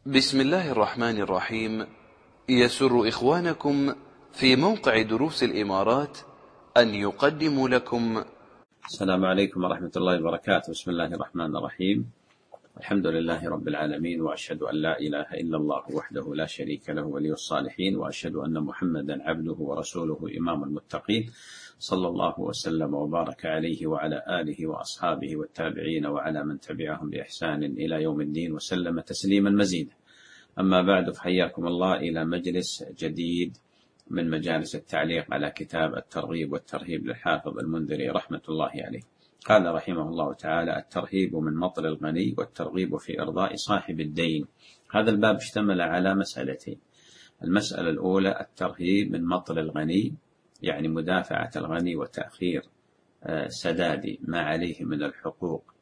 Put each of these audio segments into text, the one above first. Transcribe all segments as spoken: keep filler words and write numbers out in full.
بسم الله الرحمن الرحيم. يسر إخوانكم في موقع دروس الإمارات أن يقدموا لكم. السلام عليكم ورحمة الله وبركاته. بسم الله الرحمن الرحيم. الحمد لله رب العالمين، وأشهد أن لا إله إلا الله وحده لا شريك له ولي الصالحين، وأشهد أن محمدا عبده ورسوله إمام المتقين، صلى الله وسلم وبارك عليه وعلى آله وأصحابه والتابعين وعلى من تبعهم بإحسان إلى يوم الدين، وسلم تسليما مزيدا. أما بعد، فحياكم الله إلى مجلس جديد من مجالس التعليق على كتاب الترغيب والترهيب للحافظ المنذري رحمة الله عليه. قال رحمه الله تعالى: الترهيب من مطل الغني والترغيب في إرضاء صاحب الدين. هذا الباب اشتمل على مسألتين. المسألة الأولى: الترهيب من مطل الغني، يعني مدافعة الغني وتأخير سداد ما عليه من الحقوق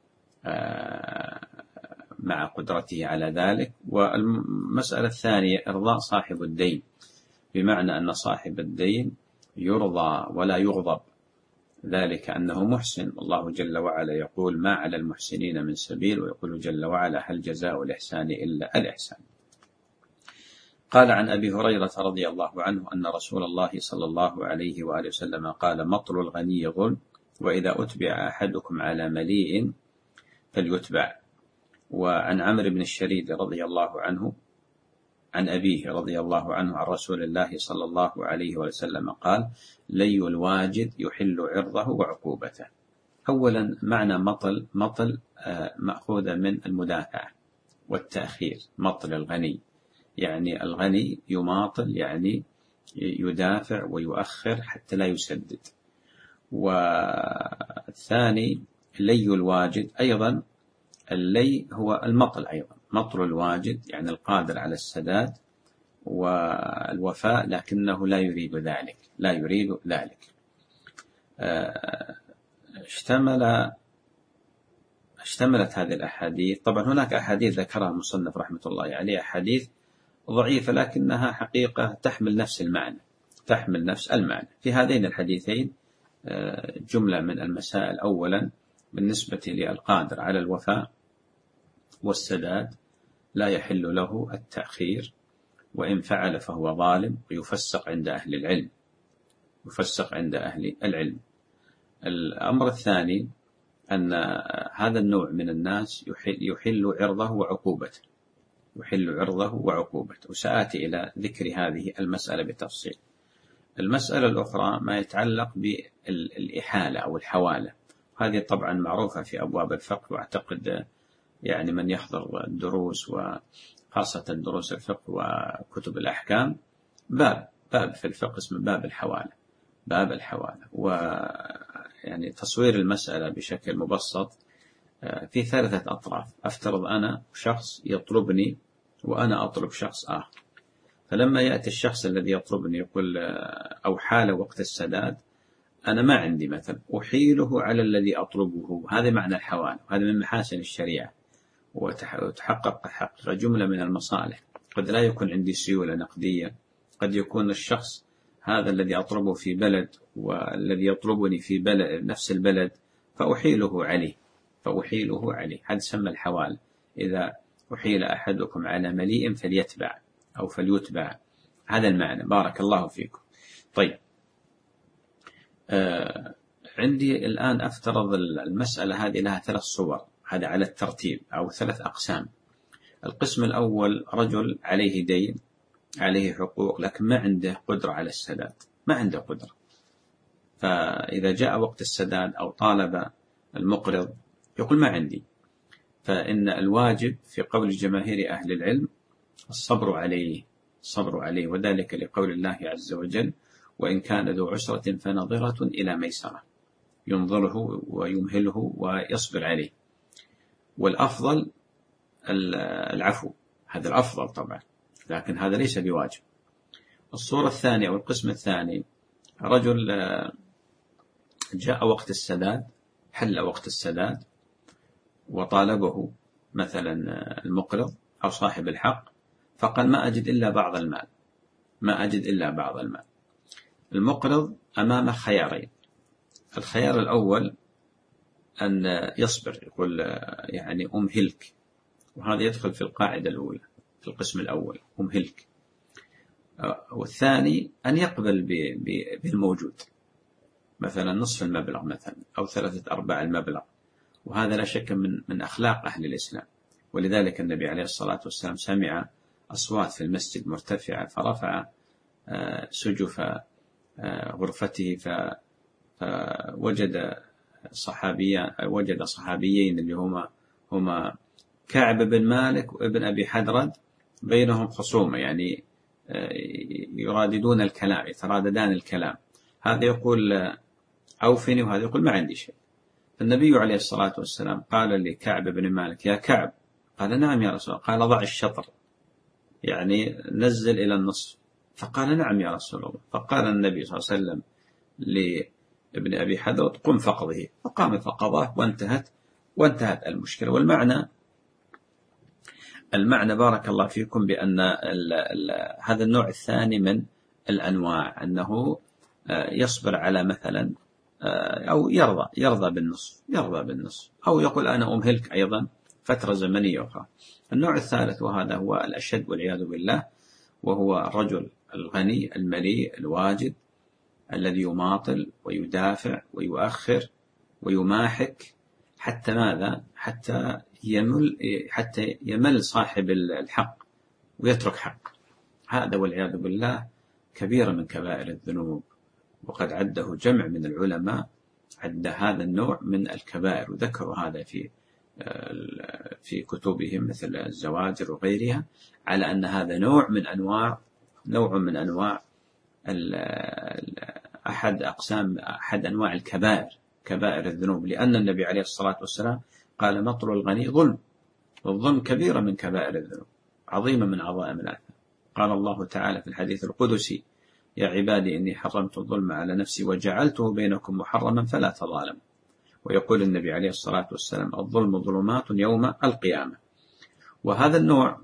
مع قدرته على ذلك. والمسألة الثانية: إرضاء صاحب الدين، بمعنى أن صاحب الدين يرضى ولا يغضب، ذلك أنه محسن. الله جل وعلا يقول: ما على المحسنين من سبيل، ويقول جل وعلا: هل جزاء الإحسان إلا الإحسان. قال عن أبي هريرة رضي الله عنه أن رسول الله صلى الله عليه وآله وسلم قال: مطل الغني ظلم، وإذا أتبع أحدكم على مليء فليتبع. وعن عمرو بن الشريد رضي الله عنه عن أبيه رضي الله عنه عن رسول الله صلى الله عليه وسلم قال: لي الواجد يحل عرضه وعقوبته. أولا، معنى مطل مطل مأخوذ من المدافعة والتأخير. مطل الغني يعني الغني يماطل، يعني يدافع ويؤخر حتى لا يسدد. والثاني لي الواجد، أيضا اللي هو المطل، أيضا مطل الواجد يعني القادر على السداد والوفاء، لكنه لا يريد ذلك لا يريد ذلك اشتمل اشتملت هذه الأحاديث. طبعا هناك أحاديث ذكرها المصنف رحمة الله عليه، يعني أحاديث ضعيفة لكنها حقيقة تحمل نفس المعنى تحمل نفس المعنى في هذين الحديثين جملة من المسائل. أولا، بالنسبة للقادر على الوفاء والسداد لا يحل له التأخير، وإن فعل فهو ظالم، ويفسق عند أهل العلم يفسق عند أهل العلم. الأمر الثاني أن هذا النوع من الناس يحل, يحل عرضه وعقوبته يحل عرضه وعقوبته وسآتي إلى ذكر هذه المسألة بتفصيل. المسألة الأخرى ما يتعلق بالإحالة أو الحوالة، هذه طبعا معروفة في أبواب الفقه، وأعتقد يعني من يحضر الدروس وخاصة دروس الفقه وكتب الأحكام باب باب في الفقه اسمه باب الحوالة باب الحوالة ويعني تصوير المسألة بشكل مبسط في ثلاثة أطراف. أفترض أنا شخص يطلبني وأنا أطلب شخص آخر، فلما يأتي الشخص الذي يطلبني يقول أو حال وقت السداد، أنا ما عندي مثل أحيله على الذي أطلبه. هذا معنى الحوالة، هذا من محاسن الشريعة، وتحقق حقق جملة من المصالح. قد لا يكون عندي سيولة نقدية، قد يكون الشخص هذا الذي أطلبه في بلد والذي يطلبني في بلد نفس البلد، فأحيله عليه فأحيله عليه هذا سمى الحوالة. إذا أحيل أحدكم على مليء فليتبع أو فليتبع، هذا المعنى. بارك الله فيكم. طيب، آه عندي الآن أفترض المسألة هذه لها ثلاث صور، هذا على الترتيب، أو ثلاث أقسام. القسم الأول: رجل عليه دين، عليه حقوق، لكن ما عنده قدرة على السداد ما عنده قدرة فإذا جاء وقت السداد أو طالب المقرض يقول ما عندي، فإن الواجب في قول جماهير أهل العلم الصبر عليه الصبر عليه وذلك لقول الله عز وجل: وإن كان ذو عسرة فنظرة إلى ميسرة، ينظره ويمهله ويصبر عليه. والأفضل العفو، هذا الأفضل طبعا، لكن هذا ليس بواجب. الصورة الثانية أو القسم الثاني: رجل جاء وقت السداد، حل وقت السداد، وطالبه مثلا المقرض أو صاحب الحق، فقال ما أجد إلا بعض المال ما أجد إلا بعض المال. المقرض أمامه خيارين: الخيار الأول أن يصبر، يقول يعني أمهلك، وهذا يدخل في القاعدة الأولى، في القسم الأول أمهلك. والثاني أن يقبل بالموجود، مثلا نصف المبلغ مثلا أو ثلاثة أرباع المبلغ، وهذا لا شك من من أخلاق أهل الإسلام. ولذلك النبي عليه الصلاة والسلام سمع أصوات في المسجد مرتفعة فرفع سجف غرفته فوجد صحابيا وجد صحابيين اللي هما هما كعب بن مالك وابن أبي حدرد بينهم خصومة، يعني يراددون الكلام، يتراددان الكلام، هذا يقول أوفني وهذا يقول ما عندي شيء. فالنبي عليه الصلاة والسلام قال لكعب بن مالك يا كعب، قال نعم يا رسول الله، قال ضع الشطر، يعني نزل إلى النصف، فقال نعم يا رسول الله. فقال النبي صلى الله عليه وسلم لابن أبي حدرد قم فقضه، فقام فقضاه وانتهت وانتهت المشكلة. والمعنى المعنى بارك الله فيكم بأن ال ال هذا النوع الثاني من الأنواع أنه يصبر على مثلا أو يرضى يرضى بالنصف يرضى بالنصف أو يقول أنا أمهلك أيضا فترة زمنية أخرى. النوع الثالث وهذا هو الأشد والعياذ بالله، وهو الرجل الغني المليء الواجد الذي يماطل ويدافع ويؤخر ويماحك حتى ماذا؟ حتى يمل حتى يمل صاحب الحق ويترك حق. هذا والعياذ بالله كبيرة من كبائر الذنوب، وقد عده جمع من العلماء عد هذا النوع من الكبائر، وذكروا هذا في في كتبهم مثل الزواجر وغيرها، على أن هذا نوع من أنواع نوع من أنواع أحد أقسام أحد أنواع الكبائر كبائر الذنوب، لأن النبي عليه الصلاة والسلام قال مطل الغني ظلم، والظلم كبيرة من كبائر الذنوب، عظيمة من عظائم الآثام. قال الله تعالى في الحديث القدسي يا عبادي إني حرمت الظلم على نفسي وجعلته بينكم محرما فلا تظالموا. ويقول النبي عليه الصلاة والسلام الظلم ظلمات يوم القيامة. وهذا النوع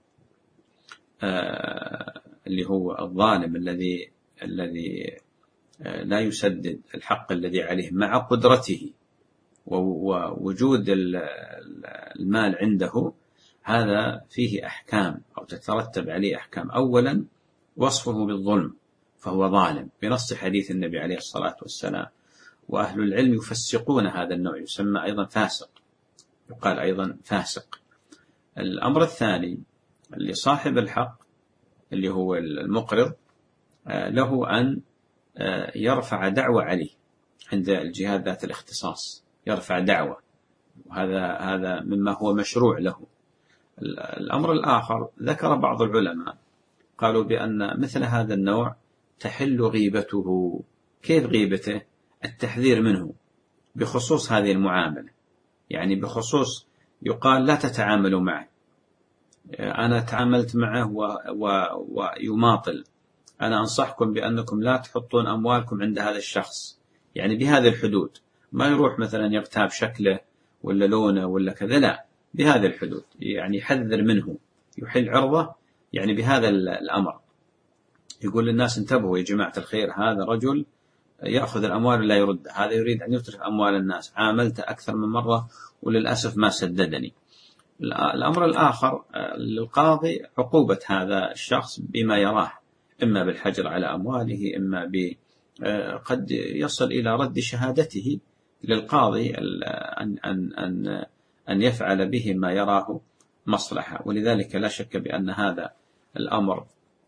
آه اللي هو الظالم الذي الذي آه لا يسدد الحق الذي عليه مع قدرته ووجود المال عنده، هذا فيه أحكام أو تترتب عليه أحكام. أولا وصفه بالظلم فهو ظالم بنص حديث النبي عليه الصلاة والسلام، وأهل العلم يفسقون هذا النوع، يسمى أيضا فاسق، يقال أيضا فاسق. الأمر الثاني لصاحب الحق اللي هو المقرض له أن يرفع دعوة عليه عند الجهات ذات الاختصاص، يرفع دعوة، وهذا هذا مما هو مشروع له. الأمر الآخر ذكر بعض العلماء قالوا بأن مثل هذا النوع تحل غيبته. كيف غيبته؟ التحذير منه بخصوص هذه المعاملة، يعني بخصوص يقال لا تتعاملوا معه، أنا تعاملت معه ويماطل، أنا أنصحكم بأنكم لا تحطون أموالكم عند هذا الشخص، يعني بهذه الحدود، ما يروح مثلا يغتاب شكله ولا لونه ولا كذا، لا، بهذه الحدود، يعني يحذر منه، يحل عرضه، يعني بهذا الأمر. يقول للناس انتبهوا يا جماعة الخير، هذا رجل يأخذ الأموال ولا يرد، هذا يريد أن يترك أموال الناس، عاملته أكثر من مرة وللأسف ما سددني. الأمر الآخر للقاضي عقوبة هذا الشخص بما يراه، إما بالحجر على أمواله، إما ب قد يصل إلى رد شهادته للقاضي أن أن أن أن يفعل به ما يراه مصلحة. ولذلك لا شك بأن هذا الأمر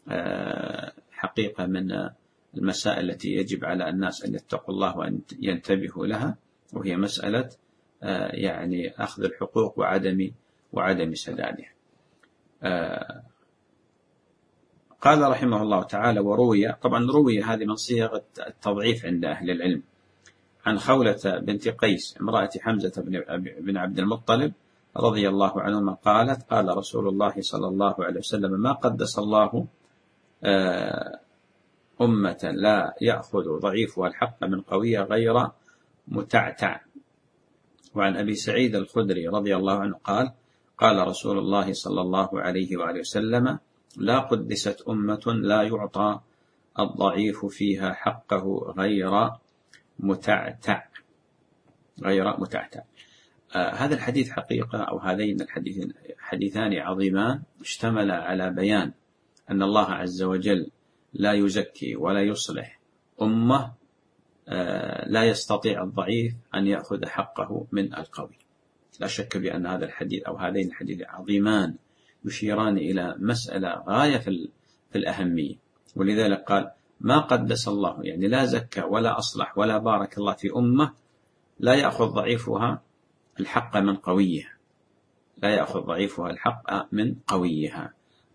حقيقة من المسائل التي يجب على الناس أن يتقوا الله وأن ينتبهوا لها، وهي مسألة يعني أخذ الحقوق وعدم وعدم سدادها. قال رحمه الله تعالى وروي، طبعا روي هذه من صيغ التضعيف عند أهل العلم، عن خولة بنت قيس امرأة حمزة بن عبد المطلب رضي الله عنهما قالت قال رسول الله صلى الله عليه وسلم ما قدس الله أمة لا يأخذ ضعيفها الحق من قوية غير متعتع. وعن أبي سعيد الخدري رضي الله عنه قال قال رسول الله صلى الله عليه وآله وسلم لا قدست أمة لا يعطى الضعيف فيها حقه غير متعتع غير متعتع. آه هذا الحديث حقيقة، أو هذين الحديثين حديثان عظيمان اشتمل على بيان أن الله عز وجل لا يزكي ولا يصلح أمة آه لا يستطيع الضعيف أن يأخذ حقه من القوي. لا شك بأن هذا الحديث أو هذين الحديثين عظيمان يشيران إلى مسألة غاية في الأهمية. ولذلك قال ما قدس الله، يعني لا زكى ولا أصلح ولا بارك الله في أمة لا يأخذ ضعيفها الحق من قويها، لا يأخذ ضعيفها الحق من قويها.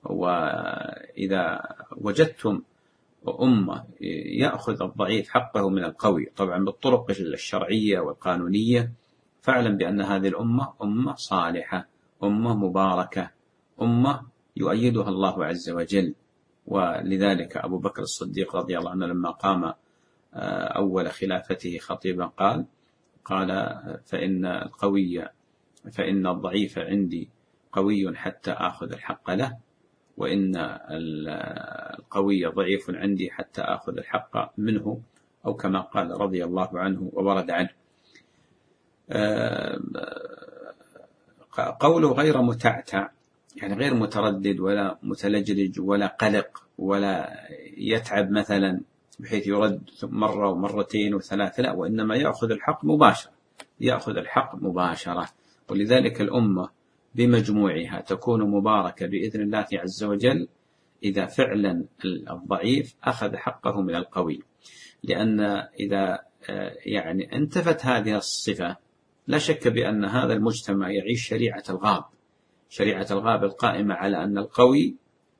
وإذا وجدتم أمة يأخذ الضعيف حقه من القوي، طبعا بالطرق الشرعية والقانونية، فاعلم بأن هذه الأمة أمة صالحة، أمة مباركة، أمة يؤيدها الله عز وجل. ولذلك أبو بكر الصديق رضي الله عنه لما قام أول خلافته خطيبا قال قال فإن القوي فإن الضعيف عندي قوي حتى آخذ الحق له، وإن القوي ضعيف عندي حتى آخذ الحق منه، أو كما قال رضي الله عنه وورد عنه. قوله غير متعتع، يعني غير متردد ولا متلجلج ولا قلق ولا يتعب مثلا بحيث يرد مرة ومرتين وثلاثة، لا، وإنما يأخذ الحق مباشرة، يأخذ الحق مباشرة. ولذلك الأمة بمجموعها تكون مباركة بإذن الله عز وجل إذا فعلا الضعيف أخذ حقه من القوي. لأن إذا يعني انتفت هذه الصفة لا شك بأن هذا المجتمع يعيش شريعة الغاب، شريعة الغاب القائمة على أن القوي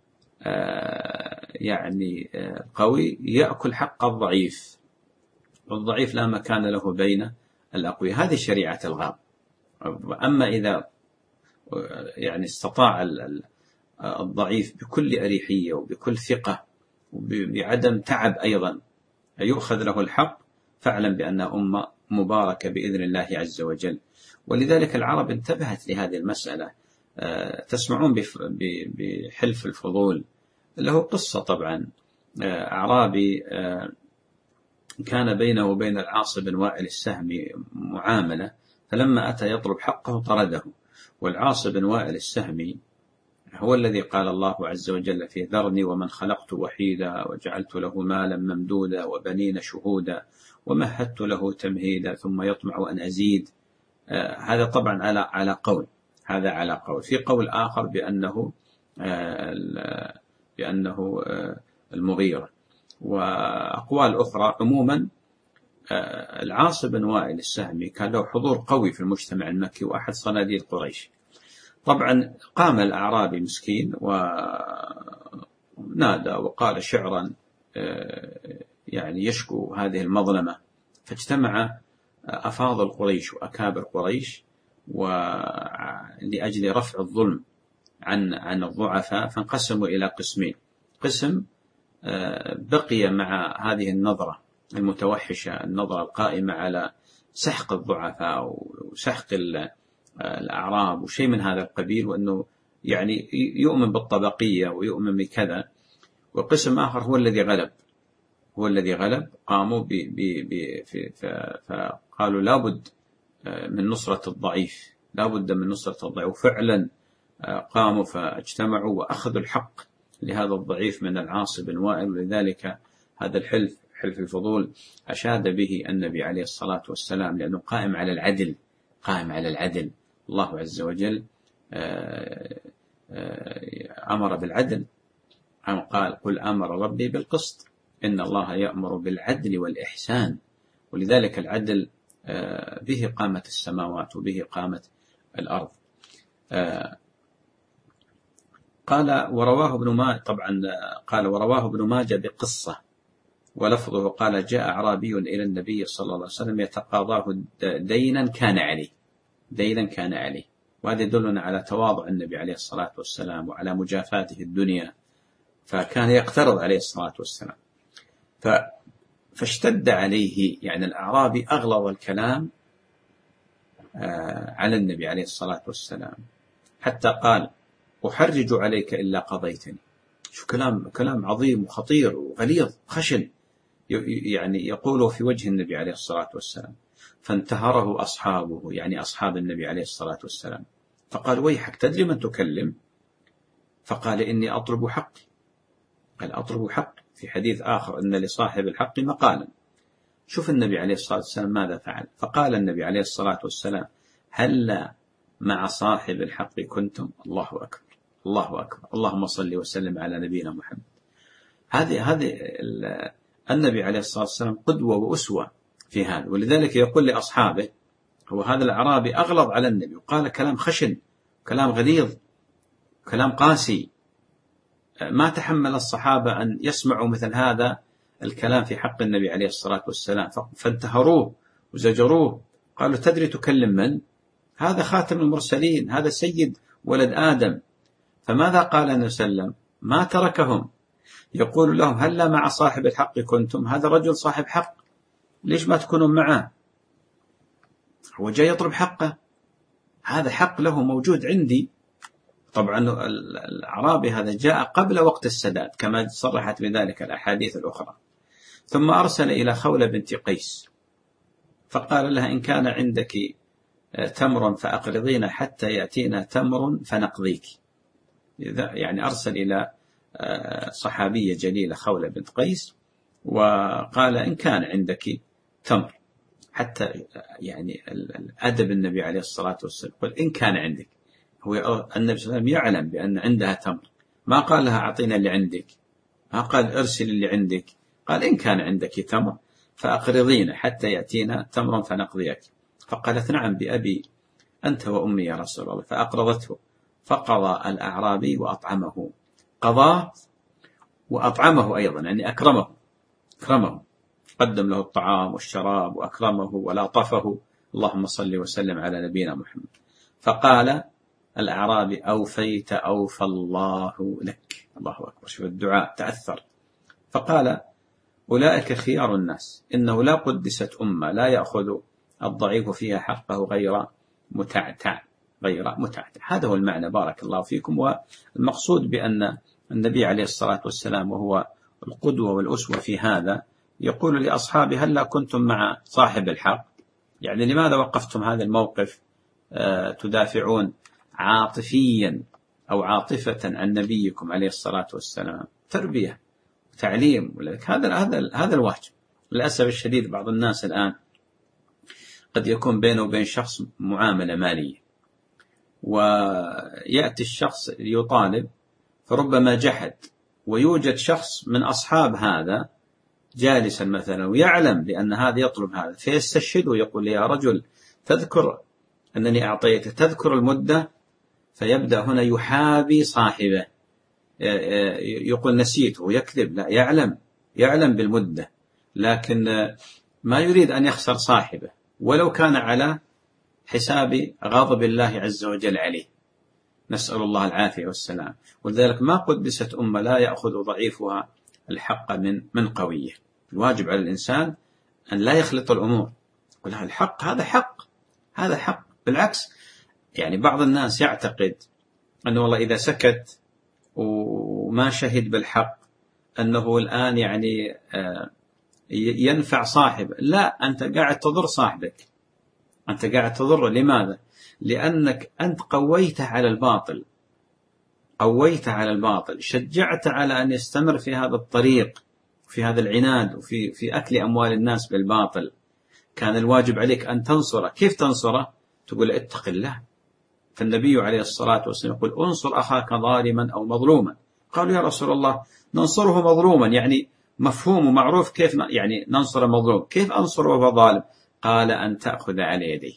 يعني القوي يأكل حق الضعيف، والضعيف لا مكان له بين الأقوياء. هذه شريعة الغاب. أما إذا يعني استطاع الضعيف بكل أريحية وبكل ثقة وبعدم تعب أيضا يؤخذ له الحق، فاعلم بأنها أمة مباركة بإذن الله عز وجل. ولذلك العرب انتبهت لهذه المسألة. تسمعون بحلف الفضول، له قصة طبعا. أعرابي كان بينه وبين العاص بن وائل السهمي معاملة، فلما أتى يطلب حقه طرده. والعاص بن وائل السهمي هو الذي قال الله عز وجل فيه ذرني ومن خلقت وحيدا وجعلت له مالا ممدودا وبنين شهودا ومهدت له تمهيدا ثم يطمع أن أزيد. آه هذا طبعا على على قول، هذا على قول. في قول آخر بأنه آه بأنه آه المغيرة، وأقوال أخرى. عموما آه العاص بن وائل السهمي كان له حضور قوي في المجتمع المكي وأحد صناديد قريش. طبعا قام الأعرابي مسكين ونادى وقال شعرا يعني يشكو هذه المظلمة، فاجتمع أفاضل قريش وأكابر قريش ولأجل رفع الظلم عن عن الضعفاء، فانقسموا إلى قسمين. قسم بقي مع هذه النظرة المتوحشة، النظرة القائمة على سحق الضعفاء وسحق الأعراب وشيء من هذا القبيل، وأنه يعني يؤمن بالطبقية ويؤمن بكذا. وقسم آخر هو الذي غلب، هو الذي غلب قاموا ب ب ب فقالوا لابد من نصرة الضعيف، لابد من نصرة الضعيف. وفعلا قاموا فاجتمعوا وأخذوا الحق لهذا الضعيف من العاص بن وائل. ولذلك هذا الحلف، حلف الفضول، أشاد به النبي عليه الصلاة والسلام، لأنه قائم على العدل، قائم على العدل. الله عز وجل أمر بالعدل، قال قل أمر ربي بالقسط إن الله يأمر بالعدل والإحسان. ولذلك العدل به قامت السماوات وبه قامت الأرض. قال ورواه ابن ماجه، طبعا قال ورواه ابن ماجه بقصة ولفظه قال جاء أعرابي إلى النبي صلى الله عليه وسلم يتقاضاه دينا كان عليه، دينا كان عليه. وهذا يدلنا على تواضع النبي عليه الصلاة والسلام وعلى مجافاته الدنيا، فكان يقترض عليه الصلاة والسلام. فاشتد عليه، يعني الأعرابي أغلظ الكلام على النبي عليه الصلاة والسلام، حتى قال أحرج عليك إلا قضيتني. شو كلام كلام عظيم وخطير وغليظ خشن، يعني يقوله في وجه النبي عليه الصلاة والسلام. فانتهره أصحابه، يعني أصحاب النبي عليه الصلاة والسلام، فقال ويحك تدري من تكلم؟ فقال إني أطلب حقي. قال أطلب حقي. في حديث آخر إن لصاحب الحق مقالا. شوف النبي عليه الصلاة والسلام ماذا فعل. فقال النبي عليه الصلاة والسلام هلا مع صاحب الحق كنتم؟ الله أكبر، الله أكبر، اللهم صل وسلم على نبينا محمد. هذه هذه النبي عليه الصلاة والسلام قدوة وأسوة في هذا. ولذلك يقول لأصحابه، هو هذا الأعرابي أغلظ على النبي وقال كلام خشن، كلام غليظ، كلام قاسي، ما تحمل الصحابة أن يسمعوا مثل هذا الكلام في حق النبي عليه الصلاة والسلام، فانتهروه وزجروه. قالوا تدري تكلم من؟ هذا خاتم المرسلين، هذا سيد ولد آدم. فماذا قال النبي صلى الله عليه وسلم؟ ما تركهم، يقول لهم هلا مع صاحب الحق كنتم؟ هذا رجل صاحب حق، ليش ما تكونون معه؟ هو جاي يطلب حقه، هذا حق له موجود عندي. طبعا الأعرابي هذا جاء قبل وقت السداد كما صرحت بذلك الأحاديث الأخرى. ثم أرسل إلى خولة بنت قيس فقال لها إن كان عندك تمر فأقرضينا حتى يأتينا تمر فنقضيك. يعني أرسل إلى صحابية جليلة خولة بنت قيس وقال إن كان عندك تمر، حتى يعني الأدب النبي عليه الصلاة والسلام قال إن كان عندك. هو النبي صلى الله عليه وسلم يعلم بأن عندها تمر، ما قال لها أعطينا اللي عندك، ما قال أرسل اللي عندك، قال إن كان عندك تمر فأقرضينا حتى يأتينا تمر فنقضيك. فقالت نعم بأبي أنت وأمي يا رسول الله. فأقرضته فقضى الأعرابي وأطعمه، قضاه وأطعمه أيضا، يعني أكرمه أكرمه قدم له الطعام والشراب وأكرمه ولاطفه. اللهم صل وسلم على نبينا محمد. فقال الأعرابي أوفيت أوفى الله لك. الله أكبر، شوف الدعاء تأثر. فقال أولئك خيار الناس، إنه لا قدست أمة لا يأخذ الضعيف فيها حقه غير متعتع غير متعتع. هذا هو المعنى، بارك الله فيكم. والمقصود بأن النبي عليه الصلاة والسلام وهو القدوة والأسوة في هذا يقول لأصحابه هلا كنتم مع صاحب الحق، يعني لماذا وقفتم هذا الموقف آه تدافعون عاطفيا أو عاطفة عن نبيكم عليه الصلاة والسلام؟ تربية وتعليم، ولذلك هذا هذا هذا الواجب. للأسف الشديد بعض الناس الآن قد يكون بينه وبين شخص معاملة مالية، ويأتي الشخص يطالب فربما جحد، ويوجد شخص من أصحاب هذا جالسا مثلا ويعلم بأن هذا يطلب هذا، فيستشهد ويقول يا رجل تذكر أنني أعطيته، تذكر المدة، فيبدأ هنا يحابي صاحبه، يقول نسيته ويكذب. لا، يعلم يعلم بالمدة، لكن ما يريد أن يخسر صاحبه ولو كان على حساب غضب الله عز وجل عليه. نسأل الله العافية والسلام. ولذلك ما قدست أمة لا يأخذ ضعيفها الحق من من قويه. الواجب على الإنسان أن لا يخلط الأمور، يقول الحق هذا حق، هذا حق. بالعكس، يعني بعض الناس يعتقد أنه والله إذا سكت وما شهد بالحق أنه الآن يعني ينفع صاحبه. لا، أنت قاعد تضر صاحبك، أنت قاعد تضره. لماذا؟ لأنك أنت قويته على الباطل، قويته على الباطل، شجعت على أن يستمر في هذا الطريق، في هذا العناد، وفي في أكل أموال الناس بالباطل. كان الواجب عليك أن تنصره. كيف تنصره؟ تقول اتق الله. فالنبي عليه الصلاة والسلام يقول انصر أخاك ظالما أو مظلوما. قالوا يا رسول الله ننصره مظلوما، يعني مفهوم ومعروف، كيف يعني ننصر مظلوم؟ كيف أنصره وهو ظالم؟ قال أن تأخذ على يديه،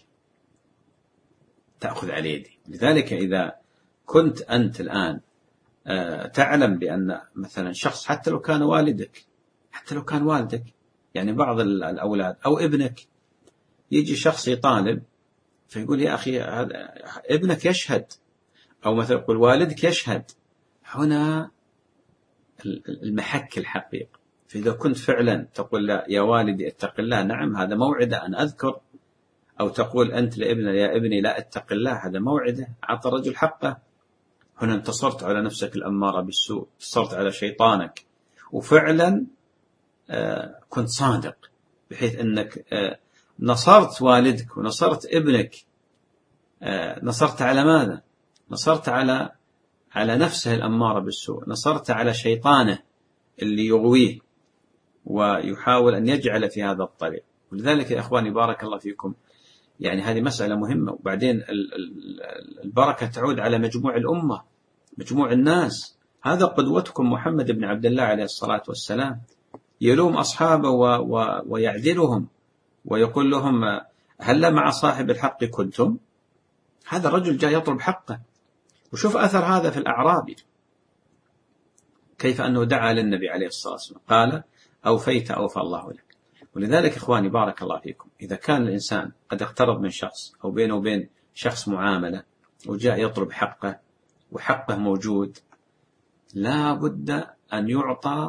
تأخذ على يديه. لذلك إذا كنت أنت الآن تعلم بأن مثلا شخص، حتى لو كان والدك، حتى لو كان والدك، يعني بعض الأولاد أو ابنك، يجي شخص يطالب فيقول يا أخي هذا ابنك يشهد، أو مثلا يقول والدك يشهد. هنا المحك الحقيقي. فإذا كنت فعلا تقول لا يا والدي اتق الله، نعم هذا موعدة أن أذكر، أو تقول أنت لابنه يا ابني لا اتق الله، هذا موعدة، أعطى الرجل حقه. هنا انتصرت على نفسك الأمارة بالسوء، انتصرت على شيطانك، وفعلا كنت صادق، بحيث أنك نصرت والدك ونصرت ابنك، نصرت على ماذا؟ نصرت على على نفسه الأمارة بالسوء، نصرت على شيطانه اللي يغويه ويحاول أن يجعل في هذا الطريق. ولذلك يا إخواني بارك الله فيكم، يعني هذه مسألة مهمة. وبعدين البركة تعود على مجموع الأمة، مجموع الناس. هذا قدوتكم محمد بن عبد الله عليه الصلاة والسلام، يلوم أصحابه ويعدلهم ويقول لهم هل مع صاحب الحق كنتم؟ هذا الرجل جاء يطلب حقه. وشوف أثر هذا في الأعرابي، كيف أنه دعا للنبي عليه الصلاة والسلام قال أوفيت أوفى الله لك. ولذلك إخواني بارك الله فيكم، إذا كان الإنسان قد اقترب من شخص أو بينه وبين شخص معاملة وجاء يطلب حقه وحقه موجود، لا بد أن يعطى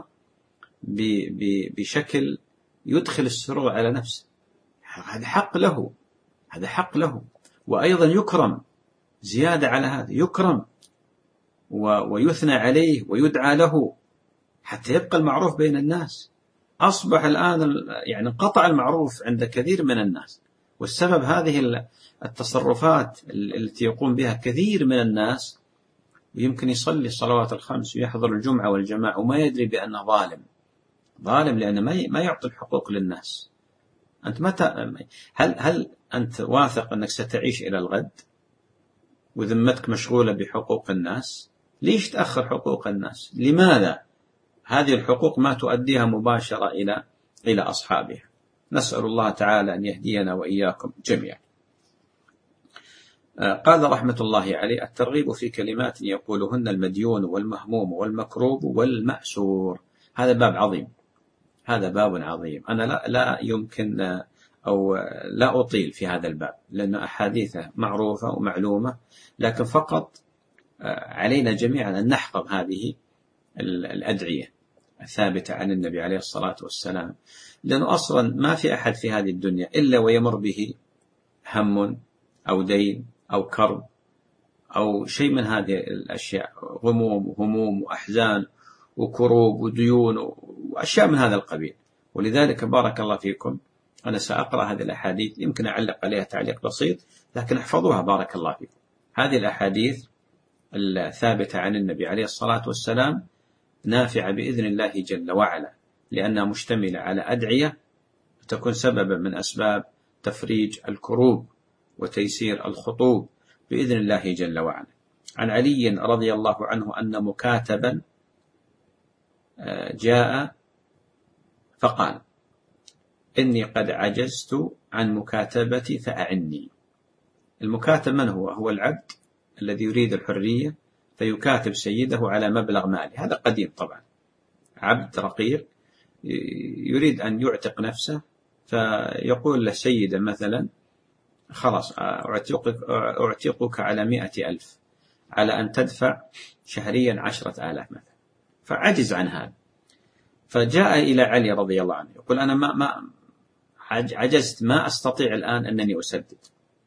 بشكل يدخل السرور على نفسه. هذا حق له، هذا حق له. وأيضا يكرم زيادة على هذا، يكرم ويثنى عليه ويدعى له حتى يبقى المعروف بين الناس. أصبح الآن يعني انقطع المعروف عند كثير من الناس، والسبب هذه التصرفات التي يقوم بها كثير من الناس. ويمكن يصلي الصلوات الخمس ويحضر الجمعة والجماعة وما يدري بأنه ظالم، ظالم لأنه ما يعطي الحقوق للناس. أنت متى هل هل أنت واثق أنك ستعيش إلى الغد وذمتك مشغولة بحقوق الناس؟ ليش تأخر حقوق الناس؟ لماذا هذه الحقوق ما تؤديها مباشرة إلى إلى أصحابها؟ نسأل الله تعالى أن يهدينا وإياكم جميعا. قال رحمة الله عليه: الترغيب في كلمات يقولهن المديون والمهموم والمكروب والمأسور. هذا باب عظيم، هذا باب عظيم. أنا لا, لا يمكن أو لا أطيل في هذا الباب لأن أحاديثه معروفة ومعلومة، لكن فقط علينا جميعا أن نحفظ هذه الأدعية الثابتة عن النبي عليه الصلاة والسلام، لأنه أصلا ما في أحد في هذه الدنيا إلا ويمر به هم أو دين أو كرب أو شيء من هذه الأشياء، غموم وهموم وأحزان وكروب وديون وأشياء من هذا القبيل. ولذلك بارك الله فيكم أنا سأقرأ هذه الأحاديث، يمكن أعلق عليها تعليق بسيط لكن احفظوها بارك الله فيكم. هذه الأحاديث الثابتة عن النبي عليه الصلاة والسلام نافعة بإذن الله جل وعلا، لأنها مشتملة على أدعية تكون سببا من أسباب تفريج الكروب وتيسير الخطوب بإذن الله جل وعلا. عن علي رضي الله عنه أن مكاتبا جاء فقال: إني قد عجزت عن مكاتبتي فأعني. المكاتب من هو؟ هو العبد الذي يريد الحرية فيكاتب سيده على مبلغ مالي. هذا قديم طبعا، عبد رقيق يريد أن يعتق نفسه فيقول لسيده مثلا: خلاص أعتقك, أعتقك على مئة ألف على أن تدفع شهريا عشرة آلاف مثلا. فعجز عن هذا، فجاء إلى علي رضي الله عنه يقول: أنا ما, ما عجزت، ما أستطيع الآن أنني أسدد.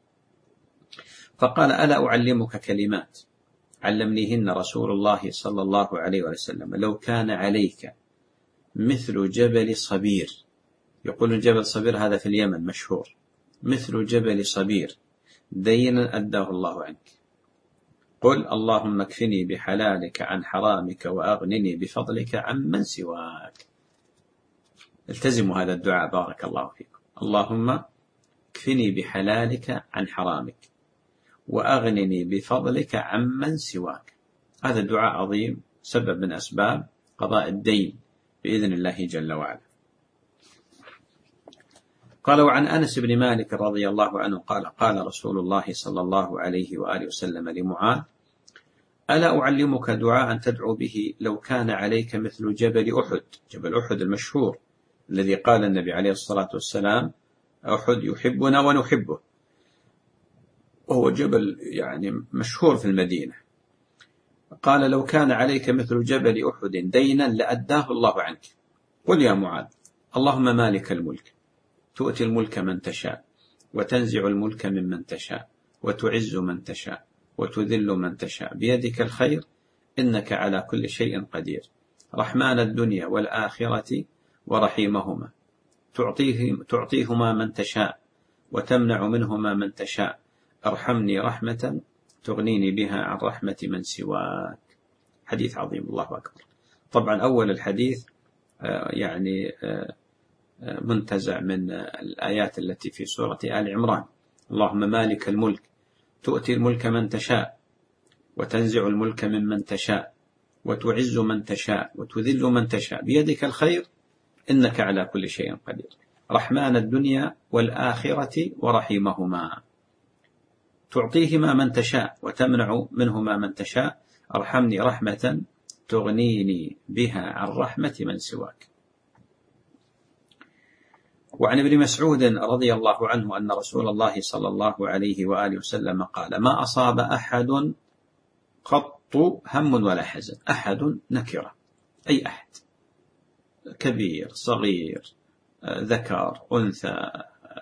فقال: ألا أعلمك كلمات علمنيهن رسول الله صلى الله عليه وسلم لو كان عليك مثل جبل صبير. يقول جبل صبير هذا في اليمن مشهور، مثل جبل صبير دينا أداه الله عنك، قل اللهم اكفني بحلالك عن حرامك وأغنني بفضلك عن من سواك. التزموا هذا الدعاء بارك الله فيكم. اللهم اكفني بحلالك عن حرامك وأغنني بفضلك عن من سواك. هذا الدعاء عظيم، سبب من أسباب قضاء الدين بإذن الله جل وعلا. قال: وعن أنس بن مالك رضي الله عنه قال: قال رسول الله صلى الله عليه وآله وسلم لمعاذ: ألا أعلمك دعاء تدعو به لو كان عليك مثل جبل أحد. جبل أحد المشهور الذي قال النبي عليه الصلاة والسلام: أحد يحبنا ونحبه، وهو جبل يعني مشهور في المدينة. قال: لو كان عليك مثل جبل أحد دينا لأداه الله عنك. قل يا معاذ: اللهم مالك الملك تؤتي الملك من تشاء وتنزع الملك ممن تشاء وتعز من تشاء وتذل من تشاء بيدك الخير إنك على كل شيء قدير، رحمن الدنيا والآخرة ورحيمهما، تعطيه تعطيهما من تشاء وتمنع منهما من تشاء، ارحمني رحمة تغنيني بها عن رحمة من سواك. حديث عظيم، الله أكبر. طبعا أول الحديث يعني منتزع من الآيات التي في سورة آل عمران: اللهم مالك الملك تؤتي الملك من تشاء وتنزع الملك ممن تشاء وتعز من تشاء وتذل من تشاء بيدك الخير إنك على كل شيء قدير. رحمن الدنيا والآخرة ورحيمهما، تعطيهما من تشاء وتمنع منهما من تشاء، ارحمني رحمة تغنيني بها عن رحمة من سواك. وعن ابن مسعود رضي الله عنه أن رسول الله صلى الله عليه وآله وسلم قال: ما أصاب أحد قط هم ولا حزن. أحد نكرة، أي أحد، كبير صغير ذكر أنثى،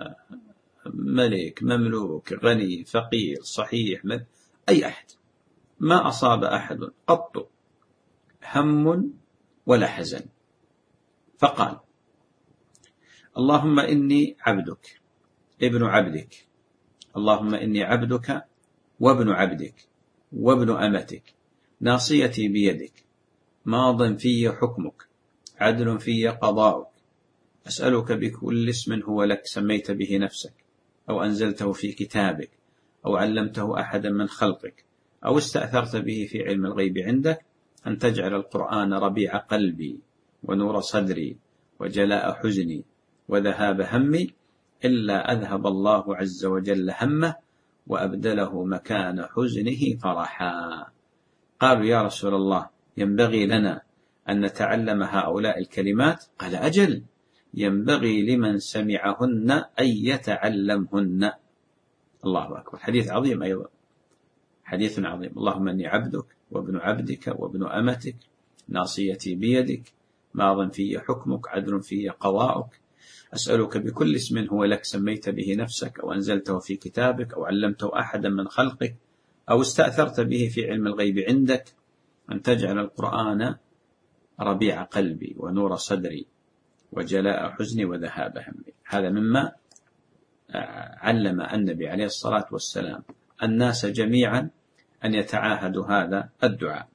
ملك مملوك غني فقير صحيح، أي أحد، ما أصاب أحد قط هم ولا حزن. فقال: اللهم إني عبدك ابن عبدك، اللهم إني عبدك وابن عبدك وابن أمتك، ناصيتي بيدك، ماض في حكمك، عدل في قضاؤك، أسألك بكل اسم هو لك سميت به نفسك أو أنزلته في كتابك أو علمته أحدا من خلقك أو استأثرت به في علم الغيب عندك، أن تجعل القرآن ربيع قلبي ونور صدري وجلاء حزني وذهاب همي، إلا أذهب الله عز وجل همه وأبدله مكان حزنه فرحا. قالوا: يا رسول الله، ينبغي لنا أن نتعلم هؤلاء الكلمات؟ قال: أجل، ينبغي لمن سمعهن أن يتعلمهن. الله أكبر. حديث عظيم أيضا، حديث عظيم. اللهم إني عبدك وابن عبدك وابن أمتك، ناصيتي بيدك، ماض في حكمك، عدل في قضاؤك، أسألك بكل اسم هو لك سميت به نفسك أو أنزلته في كتابك أو علمته أحدا من خلقك أو استأثرت به في علم الغيب عندك، أن تجعل القرآن ربيع قلبي ونور صدري وجلاء حزني وذهاب همي. هذا مما علم النبي عليه الصلاة والسلام الناس جميعا أن يتعاهدوا هذا الدعاء.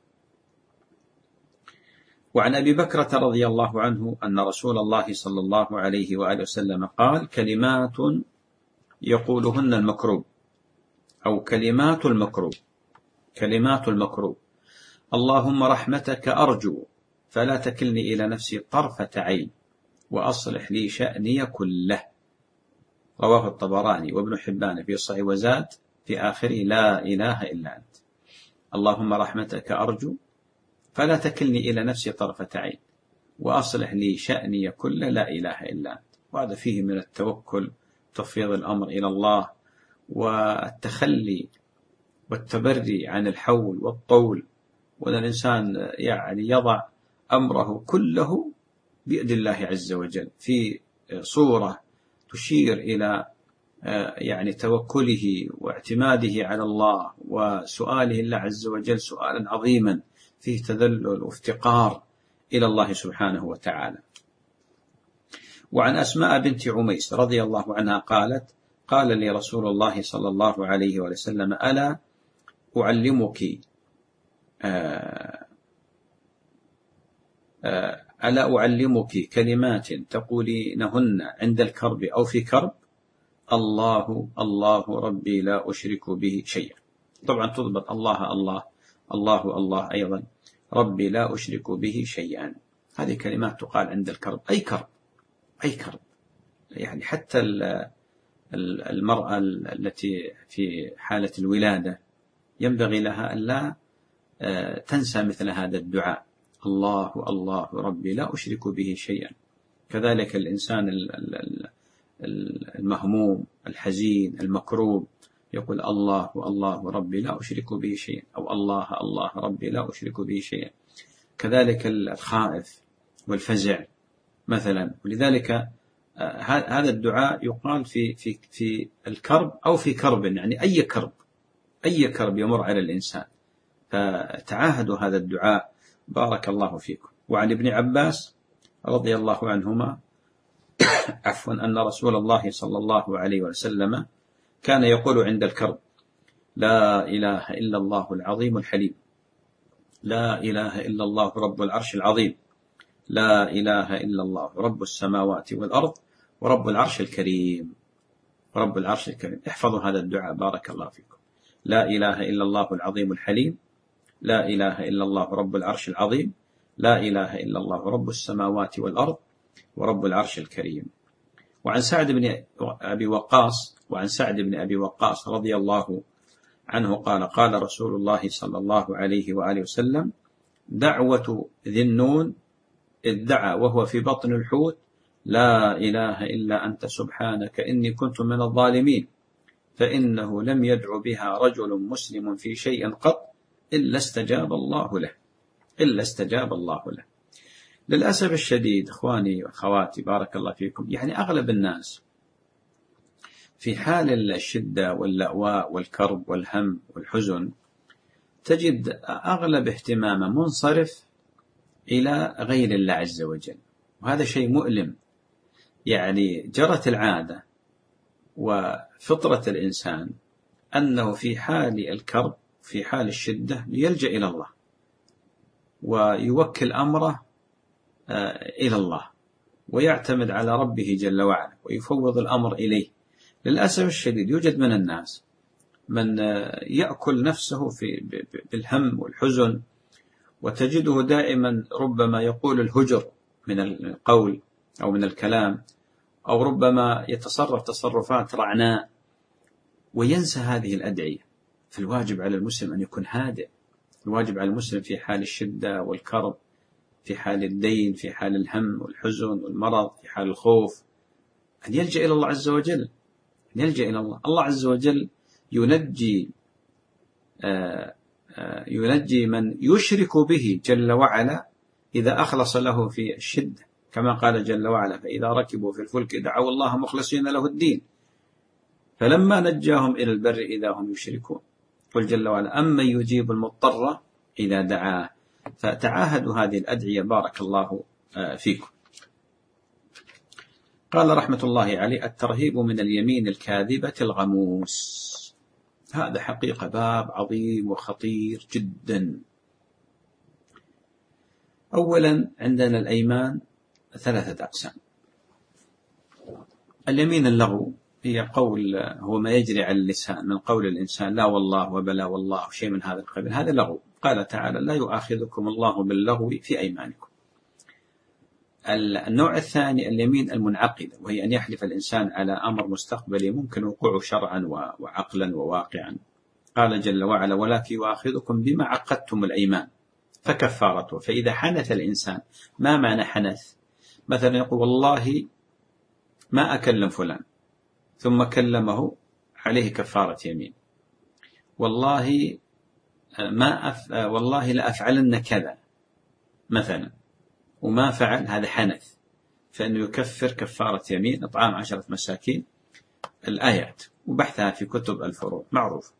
وعن أبي بكرة رضي الله عنه أن رسول الله صلى الله عليه وآله وسلم قال: كلمات يقولهن المكروب، أو كلمات المكروب، كلمات المكروب: اللهم رحمتك أرجو فلا تكلني إلى نفسي طرفة عين وأصلح لي شأني كله. رواه الطبراني وابن حبان في صحيح، وزاد في آخره: لا إله إلا أنت. اللهم رحمتك أرجو فلا تكلني إلى نفسي طرفة عين وأصلح لي شأني كله، لا إله إلا أنت. وهذا فيه من التوكل، تفويض الأمر إلى الله، والتخلي والتبري عن الحول والطول، وأن الإنسان يعني يضع أمره كله بيد الله عز وجل في صورة تشير إلى يعني توكله واعتماده على الله وسؤاله الله عز وجل سؤالا عظيما فيه تذلل وافتقار إلى الله سبحانه وتعالى. وعن أسماء بنت عميس رضي الله عنها قالت: قال لي رسول الله صلى الله عليه وسلم: ألا أعلمك آه آه ألا أعلمك كلمات تقولينهن عند الكرب أو في كرب؟ الله الله ربي لا أشرك به شيئا. طبعا تضبط الله الله الله الله أيضا، ربي لا أشرك به شيئا. هذه كلمات تقال عند الكرب، أي كرب، أي كرب. يعني حتى المرأة التي في حالة الولادة ينبغي لها أن لا تنسى مثل هذا الدعاء: الله الله ربي لا أشرك به شيئا. كذلك الإنسان المهموم الحزين المكروب يقول: الله الله ربي لا أشرك به شيئا، أو الله الله ربي لا أشرك به شيئا. كذلك الخائف والفزع مثلا. ولذلك هذا الدعاء يقال في في في الكرب أو في كرب، يعني أي كرب، أي كرب يمر على الإنسان. فتعاهدوا هذا الدعاء، بارك الله فيكم. وعن ابن عباس رضي الله عنهما عفوا أن رسول الله صلى الله عليه وسلم كان يقول عند الكرب: لا إله إلا الله العظيم الحليم، لا إله إلا الله رب العرش العظيم، لا إله إلا الله رب السماوات والأرض ورب العرش الكريم. رب العرش الكريم. احفظوا هذا الدعاء بارك الله فيكم. لا إله إلا الله العظيم الحليم، لا إله إلا الله رب العرش العظيم، لا إله إلا الله رب السماوات والأرض ورب العرش الكريم. وعن سعد بن أبي وقاص وعن سعد بن أبي وقاص رضي الله عنه قال: قال رسول الله صلى الله عليه وآله وسلم: دعوة ذي النون إذ دعا وهو في بطن الحوت: لا إله إلا أنت سبحانك إني كنت من الظالمين، فإنه لم يدع بها رجل مسلم في شيء قط إلا استجاب الله له إلا استجاب الله له. للأسف الشديد إخواني وأخواتي بارك الله فيكم، يعني أغلب الناس في حال الشدة واللأواء والكرب والهم والحزن تجد أغلب اهتمامه منصرف إلى غير الله عز وجل، وهذا شيء مؤلم. يعني جرت العادة وفطرة الإنسان أنه في حال الكرب في حال الشدة يلجأ إلى الله ويوكل أمره إلى الله ويعتمد على ربه جل وعلا ويفوض الأمر إليه. للأسف الشديد يوجد من الناس من يأكل نفسه في بالهم والحزن، وتجده دائما ربما يقول الهجر من القول أو من الكلام، أو ربما يتصرف تصرفات رعناء وينسى هذه الأدعية. فالواجب على المسلم أن يكون هادئ، الواجب على المسلم في حال الشدة والكرب، في حال الدين، في حال الهم والحزن والمرض، في حال الخوف، أن يلجأ إلى الله عز وجل، أن يلجأ إلى الله. الله عز وجل ينجي آآ آآ ينجي من يشرك به جل وعلا إذا أخلص له في الشدة، كما قال جل وعلا: فإذا ركبوا في الفلك دعوا الله مخلصين له الدين فلما نجاهم إلى البر إذا هم يشركون. قل جل وعلا: أمن يجيب المضطر إذا دعاه. فتعاهدوا هذه الأدعية بارك الله فيكم. قال رحمة الله عليه: الترهيب من اليمين الكاذبة الغموس. هذا حقيقة باب عظيم وخطير جدا. أولا عندنا الأيمان ثلاثة أقسام. اليمين اللغو هي قول هو ما يجري على اللسان من قول الإنسان: لا والله وبلا والله شيء من هذا القبيل، هذا لغو. قال تعالى: لا يؤاخذكم الله باللغو في أيمانكم. النوع الثاني اليمين المنعقدة، وهي أن يحلف الإنسان على أمر مستقبلي ممكن وقوعه شرعا وعقلا وواقعا. قال جل وعلا: ولكن يؤاخذكم بما عقدتم الأيمان فكفارته. فإذا حنث الإنسان، ما معنى حنث؟ مثلا يقول: والله ما أكلم فلان، ثم كلمه، عليه كفارة يمين. والله ما أف... والله لا أفعلن كذا مثلا، وما فعل، هذا حنث، فإنه يكفر كفارة يمين إطعام عشرة مساكين. الآيات وبحثها في كتب الفروع معروف.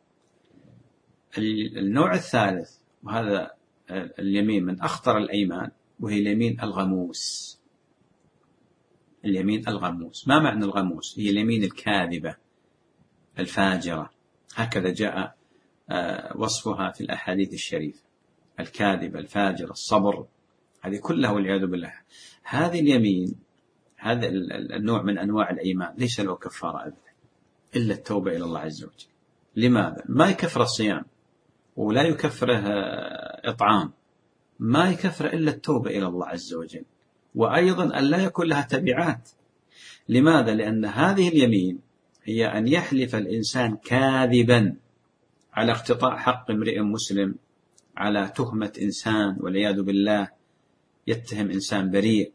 النوع الثالث، وهذا اليمين من أخطر الأيمان، وهي اليمين الغموس. اليمين الغموس، ما معنى الغموس؟ هي اليمين الكاذبة الفاجرة، هكذا جاء وصفها في الأحاديث الشريفة: الكاذبة الفاجرة الصبر، هذه كلها والعياذ بالله. هذه اليمين، هذا النوع من أنواع الأيمان ليس له كفارة أبدا إلا التوبة إلى الله عز وجل. لماذا؟ ما يكفر الصيام، ولا يكفره إطعام، ما يكفر إلا التوبة إلى الله عز وجل، وأيضا أن لا يكون لها تبعات. لماذا؟ لأن هذه اليمين هي أن يحلف الإنسان كاذبا على اقتطاع حق امرئ مسلم، على تهمة إنسان والعياذ بالله، يتهم إنسان بريء،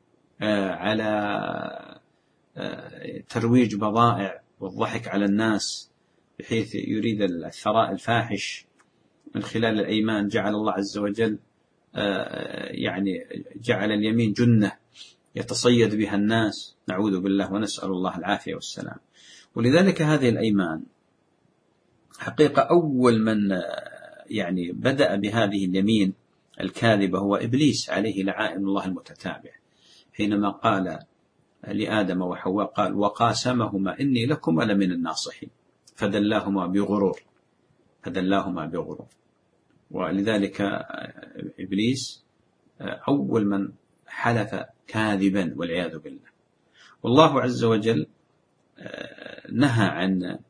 على ترويج بضائع والضحك على الناس بحيث يريد الثراء الفاحش من خلال الأيمان. جعل الله عز وجل يعني جعل اليمين جنة يتصيد بها الناس، نعوذ بالله ونسأل الله العافية والسلام. ولذلك هذه الأيمان حقيقة أول من يعني بدأ بهذه اليمين الكاذبة هو إبليس عليه لعائن الله المتتابع، حينما قال لآدم وحواء قال وقاسمهما إني لكما لمن الناصحين فدلاهما بغرور فدلاهما بغرور. ولذلك إبليس أول من حلف كاذبا والعياذ بالله. والله عز وجل نهى عن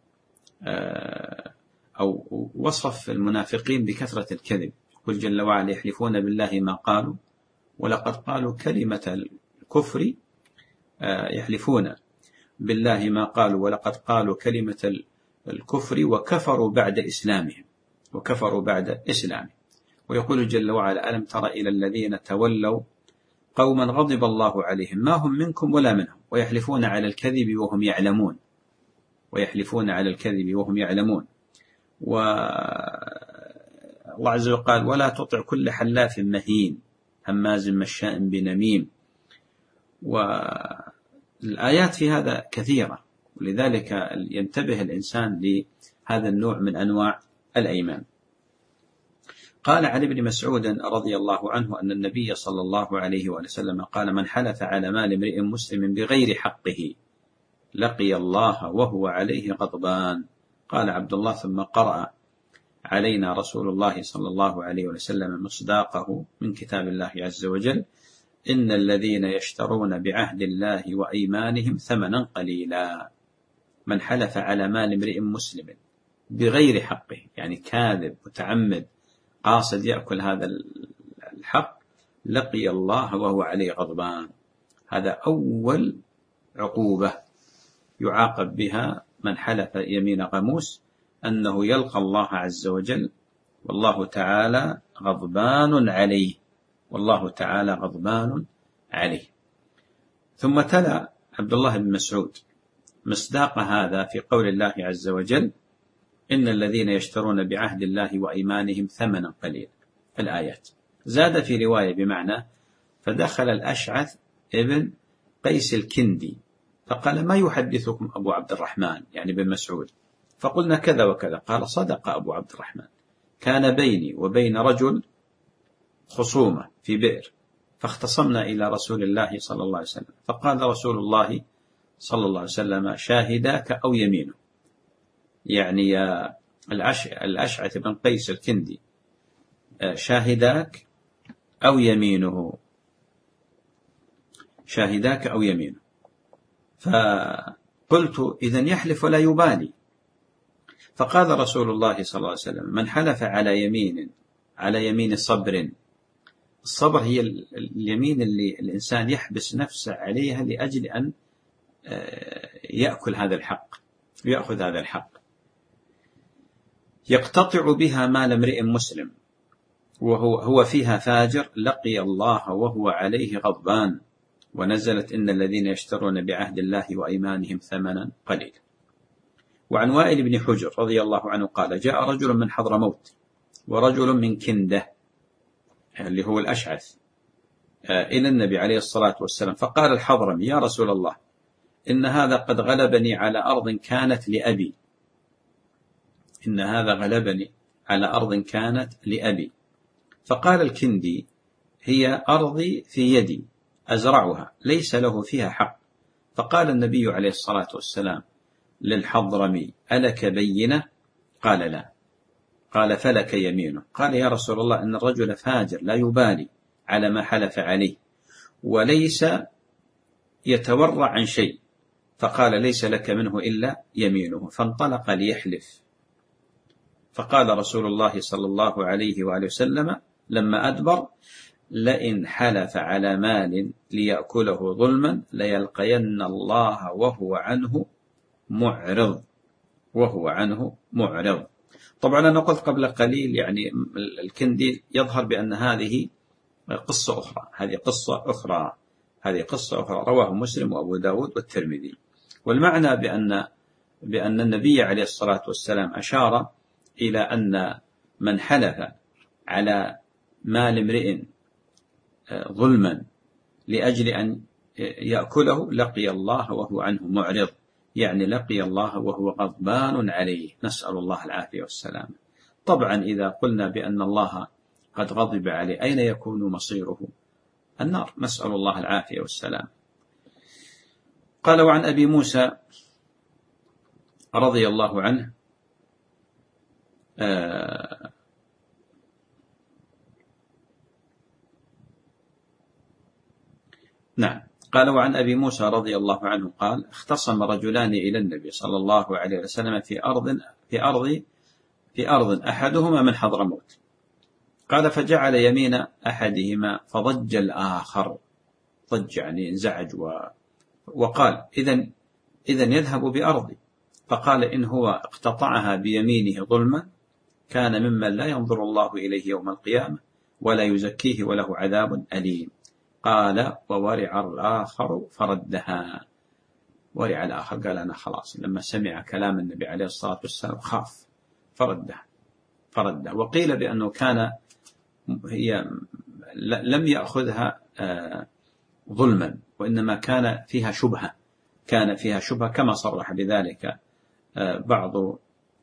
أو وصف المنافقين بكثرة الكذب، قل جل وعلا يحلفون بالله ما قالوا ولقد قالوا كلمة الكفر يحلفون بالله ما قالوا ولقد قالوا كلمة الكفر وكفروا بعد إسلامهم وكفروا بعد إسلامهم. ويقول جل وعلا ألم تر إلى الذين تولوا قوما غضب الله عليهم ما هم منكم ولا منهم ويحلفون على الكذب وهم يعلمون ويحلفون على الكذب وهم يعلمون. والله عز وجل قال ولا تطع كل حلاف مهين هماز مشاء بنميم. والآيات في هذا كثيرة، ولذلك ينتبه الإنسان لهذا النوع من أنواع الأيمان. قال عن ابن مسعود رضي الله عنه أن النبي صلى الله عليه وسلم قال من حلف على مال امرئ مسلم بغير حقه لقي الله وهو عليه غضبان. قال عبد الله ثم قرأ علينا رسول الله صلى الله عليه وسلم مصداقه من كتاب الله عز وجل إن الذين يشترون بعهد الله وأيمانهم ثمنا قليلا. من حلف على مال امرئ مسلم بغير حقه يعني كاذب متعمد قاصد يأكل هذا الحق لقي الله وهو عليه غضبان. هذا أول عقوبة يعاقب بها من حلف يمين غموس أنه يلقى الله عز وجل والله تعالى غضبان عليه والله تعالى غضبان عليه. ثم تلا عبد الله بن مسعود مصداق هذا في قول الله عز وجل إن الذين يشترون بعهد الله وأيمانهم ثمنا قليلا في الآيات. زاد في رواية بمعنى فدخل الأشعث ابن قيس الكندي فقال ما يحدثكم أبو عبد الرحمن يعني بن مسعود؟ فقلنا كذا وكذا. قال صدق أبو عبد الرحمن كان بيني وبين رجل خصومة في بئر فاختصمنا إلى رسول الله صلى الله عليه وسلم فقال رسول الله صلى الله عليه وسلم شاهداك أو يمينه يعني الأشعث بن قيس الكندي شاهداك أو يمينه شاهداك أو يمينه. فقلت إذن يحلف ولا يبالي. فقال رسول الله صلى الله عليه وسلم من حلف على يمين على يمين صبر. الصبر هي اليمين اللي الإنسان يحبس نفسه عليها لأجل أن يأكل هذا الحق ويأخذ هذا الحق يقتطع بها مال امرئ مسلم وهو هو فيها فاجر لقي الله وهو عليه غضبان. ونزلت إن الذين يشترون بعهد الله وأيمانهم ثمنا قليلا. وعن وائل بن حجر رضي الله عنه قال جاء رجل من حضرموت ورجل من كندة اللي هو الأشعث إلى النبي عليه الصلاة والسلام فقال الحضرمي يا رسول الله إن هذا قد غلبني على أرض كانت لأبي إن هذا غلبني على أرض كانت لأبي. فقال الكندي هي أرضي في يدي أزرعها ليس له فيها حق. فقال النبي عليه الصلاة والسلام للحضرمي ألك بينة؟ قال لا. قال فلك يمينه. قال يا رسول الله إن الرجل فاجر لا يبالي على ما حلف عليه وليس يتورع عن شيء. فقال ليس لك منه إلا يمينه. فانطلق ليحلف. فقال رسول الله صلى الله عليه وآله وسلم لما أدبر لئن حلف على مال ليأكله ظلما ليلقين الله وهو عنه معرض وهو عنه معرض. طبعا أنا قلت قبل قليل يعني الكندي يظهر بأن هذه قصة أخرى هذه قصة أخرى هذه قصة أخرى رواه مسلم وأبو داود والترمذي. والمعنى بأن بأن النبي عليه الصلاة والسلام أشار إلى أن من حلف على مال امرئ ظلما لأجل أن يأكله لقي الله وهو عنه معرض يعني لقي الله وهو غضبان عليه نسأل الله العافية والسلام. طبعا إذا قلنا بأن الله قد غضب عليه أين يكون مصيره؟ النار نسأل الله العافية والسلام. قال: وعن أبي موسى رضي الله عنه آه نعم قال: وعن أبي موسى رضي الله عنه قال: اختصم رجلان إلى النبي صلى الله عليه وسلم في أرض في أرض في أرض أحدهما من حضرموت. قال: فجعل يمين أحدهما فضج الآخر، ضج يعني انزعج، وقال: إذن إذن يذهب بأرضي. فقال: إن هو اقتطعها بيمينه ظلما كان ممن لا ينظر الله إليه يوم القيامة ولا يزكيه وله عذاب أليم. قال: وورع الآخر فردها. ورع الآخر، قال: أنا خلاص، لما سمع كلام النبي عليه الصلاة والسلام خاف فردها فردها وقيل بأنه كان هي لم يأخذها ظلما، وإنما كان فيها شبهة كان فيها شبهة كما صرح بذلك بعض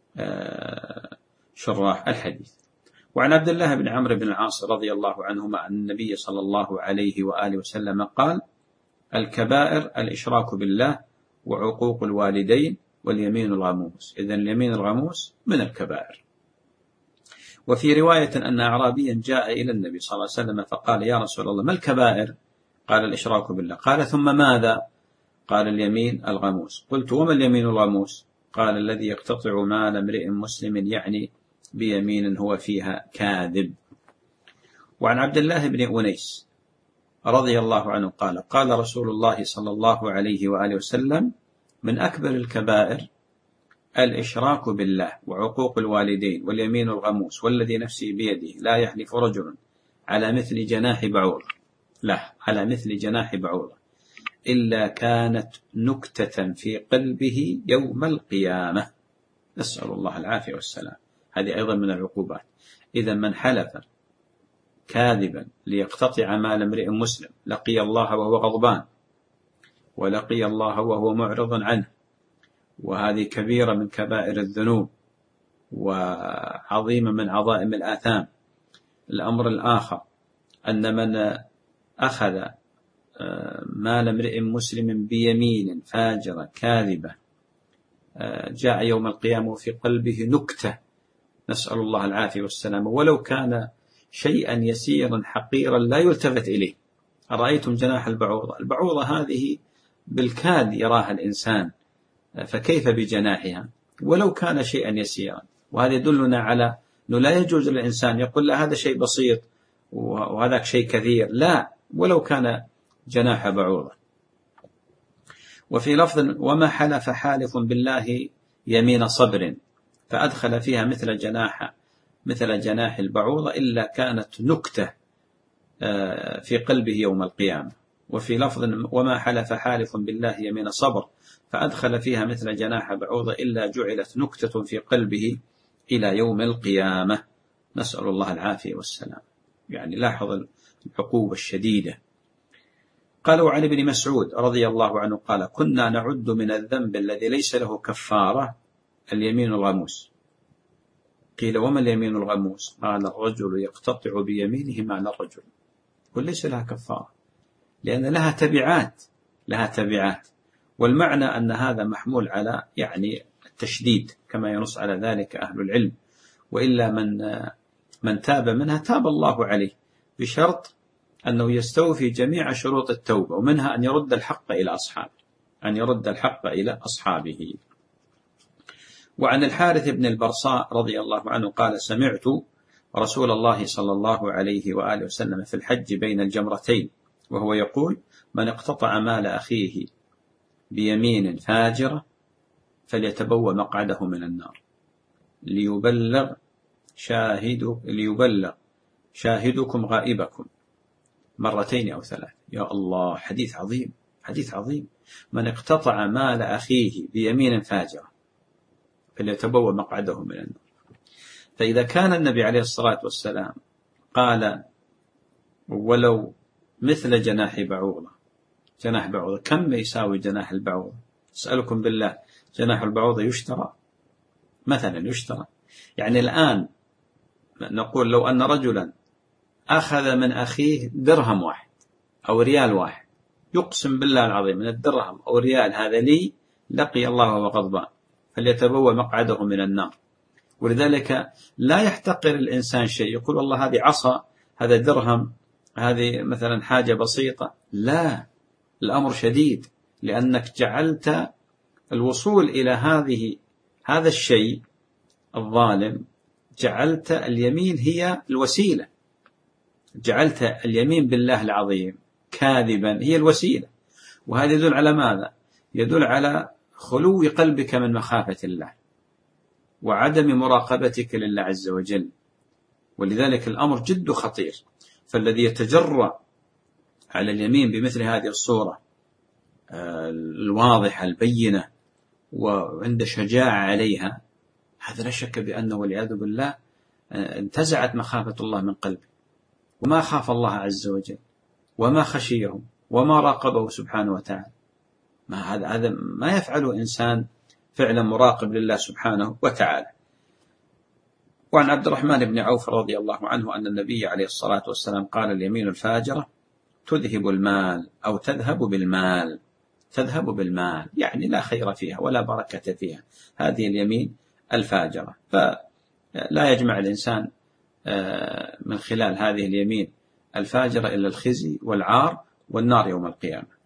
شراح الحديث. وعن عبد الله بن عمرو بن العاص رضي الله عنهما أن النبي صلى الله عليه وآله وسلم قال: الكبائر الإشراك بالله وعقوق الوالدين واليمين الغموس. إذن اليمين الغموس من الكبائر. وفي رواية أن أعرابيا جاء إلى النبي صلى الله عليه وسلم فقال: يا رسول الله، ما الكبائر؟ قال: الإشراك بالله. قال: ثم ماذا؟ قال: اليمين الغموس. قلت: وما اليمين الغموس؟ قال: الذي يقتطع مال امرئ مسلم، يعني بيمين هو فيها كاذب. وعن عبد الله بن أنيس رضي الله عنه قال: قال رسول الله صلى الله عليه وآله وسلم: من أكبر الكبائر الإشراك بالله وعقوق الوالدين واليمين الغموس، والذي نفسي بيده لا يحلف رجل على مثل جناح بعوضة لا على مثل جناح بعوضة إلا كانت نكتة في قلبه يوم القيامة. نسأل الله العافية والسلام. هذه أيضا من العقوبات. إذا من حلف كاذبا ليقتطع مال امرئ مسلم لقي الله وهو غضبان، ولقي الله وهو معرض عنه، وهذه كبيرة من كبائر الذنوب وعظيمة من عظائم الآثام. الأمر الآخر أن من أخذ مال امرئ مسلم بيمين فاجرة كاذبة جاء يوم القيامة في قلبه نكتة، نسأل الله العافية والسلامة، ولو كان شيئا يسيرا حقيرا لا يلتفت إليه. أرأيتم جناح البعوضة؟ البعوضة هذه بالكاد يراها الإنسان، فكيف بجناحها ولو كان شيئا يسيرا؟ وهذا يدلنا على أنه لا يجوز للإنسان يقول لا هذا شيء بسيط وهذا شيء كثير، لا، ولو كان جناح بعوضة. وفي لفظ: وما حلف حالف بالله يمين صبر فأدخل فيها مثل جناح مثل جناح البعوضة إلا كانت نكتة في قلبه يوم القيامة. وفي لفظ: وما حلف حالف بالله يمين صبر فأدخل فيها مثل جناح بعوضة إلا جعلت نكتة في قلبه إلى يوم القيامة. نسأل الله العافية والسلام. يعني لاحظ العقوبة الشديدة. قالوا عن ابن مسعود رضي الله عنه قال: كنا نعد من الذنب الذي ليس له كفارة اليمين الغموس. قيل: وما اليمين الغموس؟ قال: الرجل يقتطع بيمينه معنى الرجل، وليس لها كفارة لأن لها تبعات لها تبعات والمعنى أن هذا محمول على يعني التشديد كما ينص على ذلك أهل العلم، وإلا من من تاب منها تاب الله عليه بشرط أنه يستوفي جميع شروط التوبة، ومنها أن يرد الحق إلى أصحابه أن يرد الحق إلى أصحابه. وعن الحارث بن البرصاء رضي الله عنه قال: سمعت رسول الله صلى الله عليه وآله وسلم في الحج بين الجمرتين وهو يقول: من اقتطع مال أخيه بيمين فاجرة فليتبوأ مقعده من النار ليبلغ شاهد ليبلغ شاهدكم غائبكم مرتين أو ثلاث. يا الله، حديث عظيم حديث عظيم. من اقتطع مال أخيه بيمين فاجرة فليتبوأ مقعده من النار. فإذا كان النبي عليه الصلاة والسلام قال: ولو مثل جناح بعوضة، جناح بعوضة كم يساوي جناح البعوضة؟ أسألكم بالله، جناح البعوضة يشترى مثلا يشترى يعني الآن نقول لو أن رجلا أخذ من أخيه درهم واحد أو ريال واحد يقسم بالله العظيم من الدرهم أو ريال هذا لي، لقي الله وهو غضبان، فليتبوأ مقعده من النار. ولذلك لا يحتقر الإنسان شيء، يقول والله هذه عصا، هذا درهم، هذه مثلا حاجة بسيطة. لا، الأمر شديد، لأنك جعلت الوصول إلى هذه هذا الشيء الظالم، جعلت اليمين هي الوسيلة، جعلت اليمين بالله العظيم كاذبا هي الوسيلة. وهذا يدل على ماذا؟ يدل على خلو قلبك من مخافة الله وعدم مراقبتك لله عز وجل. ولذلك الأمر جد خطير. فالذي يتجرأ على اليمين بمثل هذه الصورة الواضحة البينة وعند شجاعة عليها، هذا لا شك بأنه والعياذ بالله انتزعت مخافة الله من قلبه، وما خاف الله عز وجل وما خشيه وما راقبه سبحانه وتعالى. ما هذا هذا ما يفعله إنسان فعلا مراقب لله سبحانه وتعالى. وعن عبد الرحمن بن عوف رضي الله عنه أن النبي عليه الصلاة والسلام قال: اليمين الفاجرة تذهب المال أو تذهب بالمال. تذهب بالمال يعني لا خير فيها ولا بركة فيها، هذه اليمين الفاجرة. فلا يجمع الإنسان من خلال هذه اليمين الفاجرة إلا الخزي والعار والنار يوم القيامة.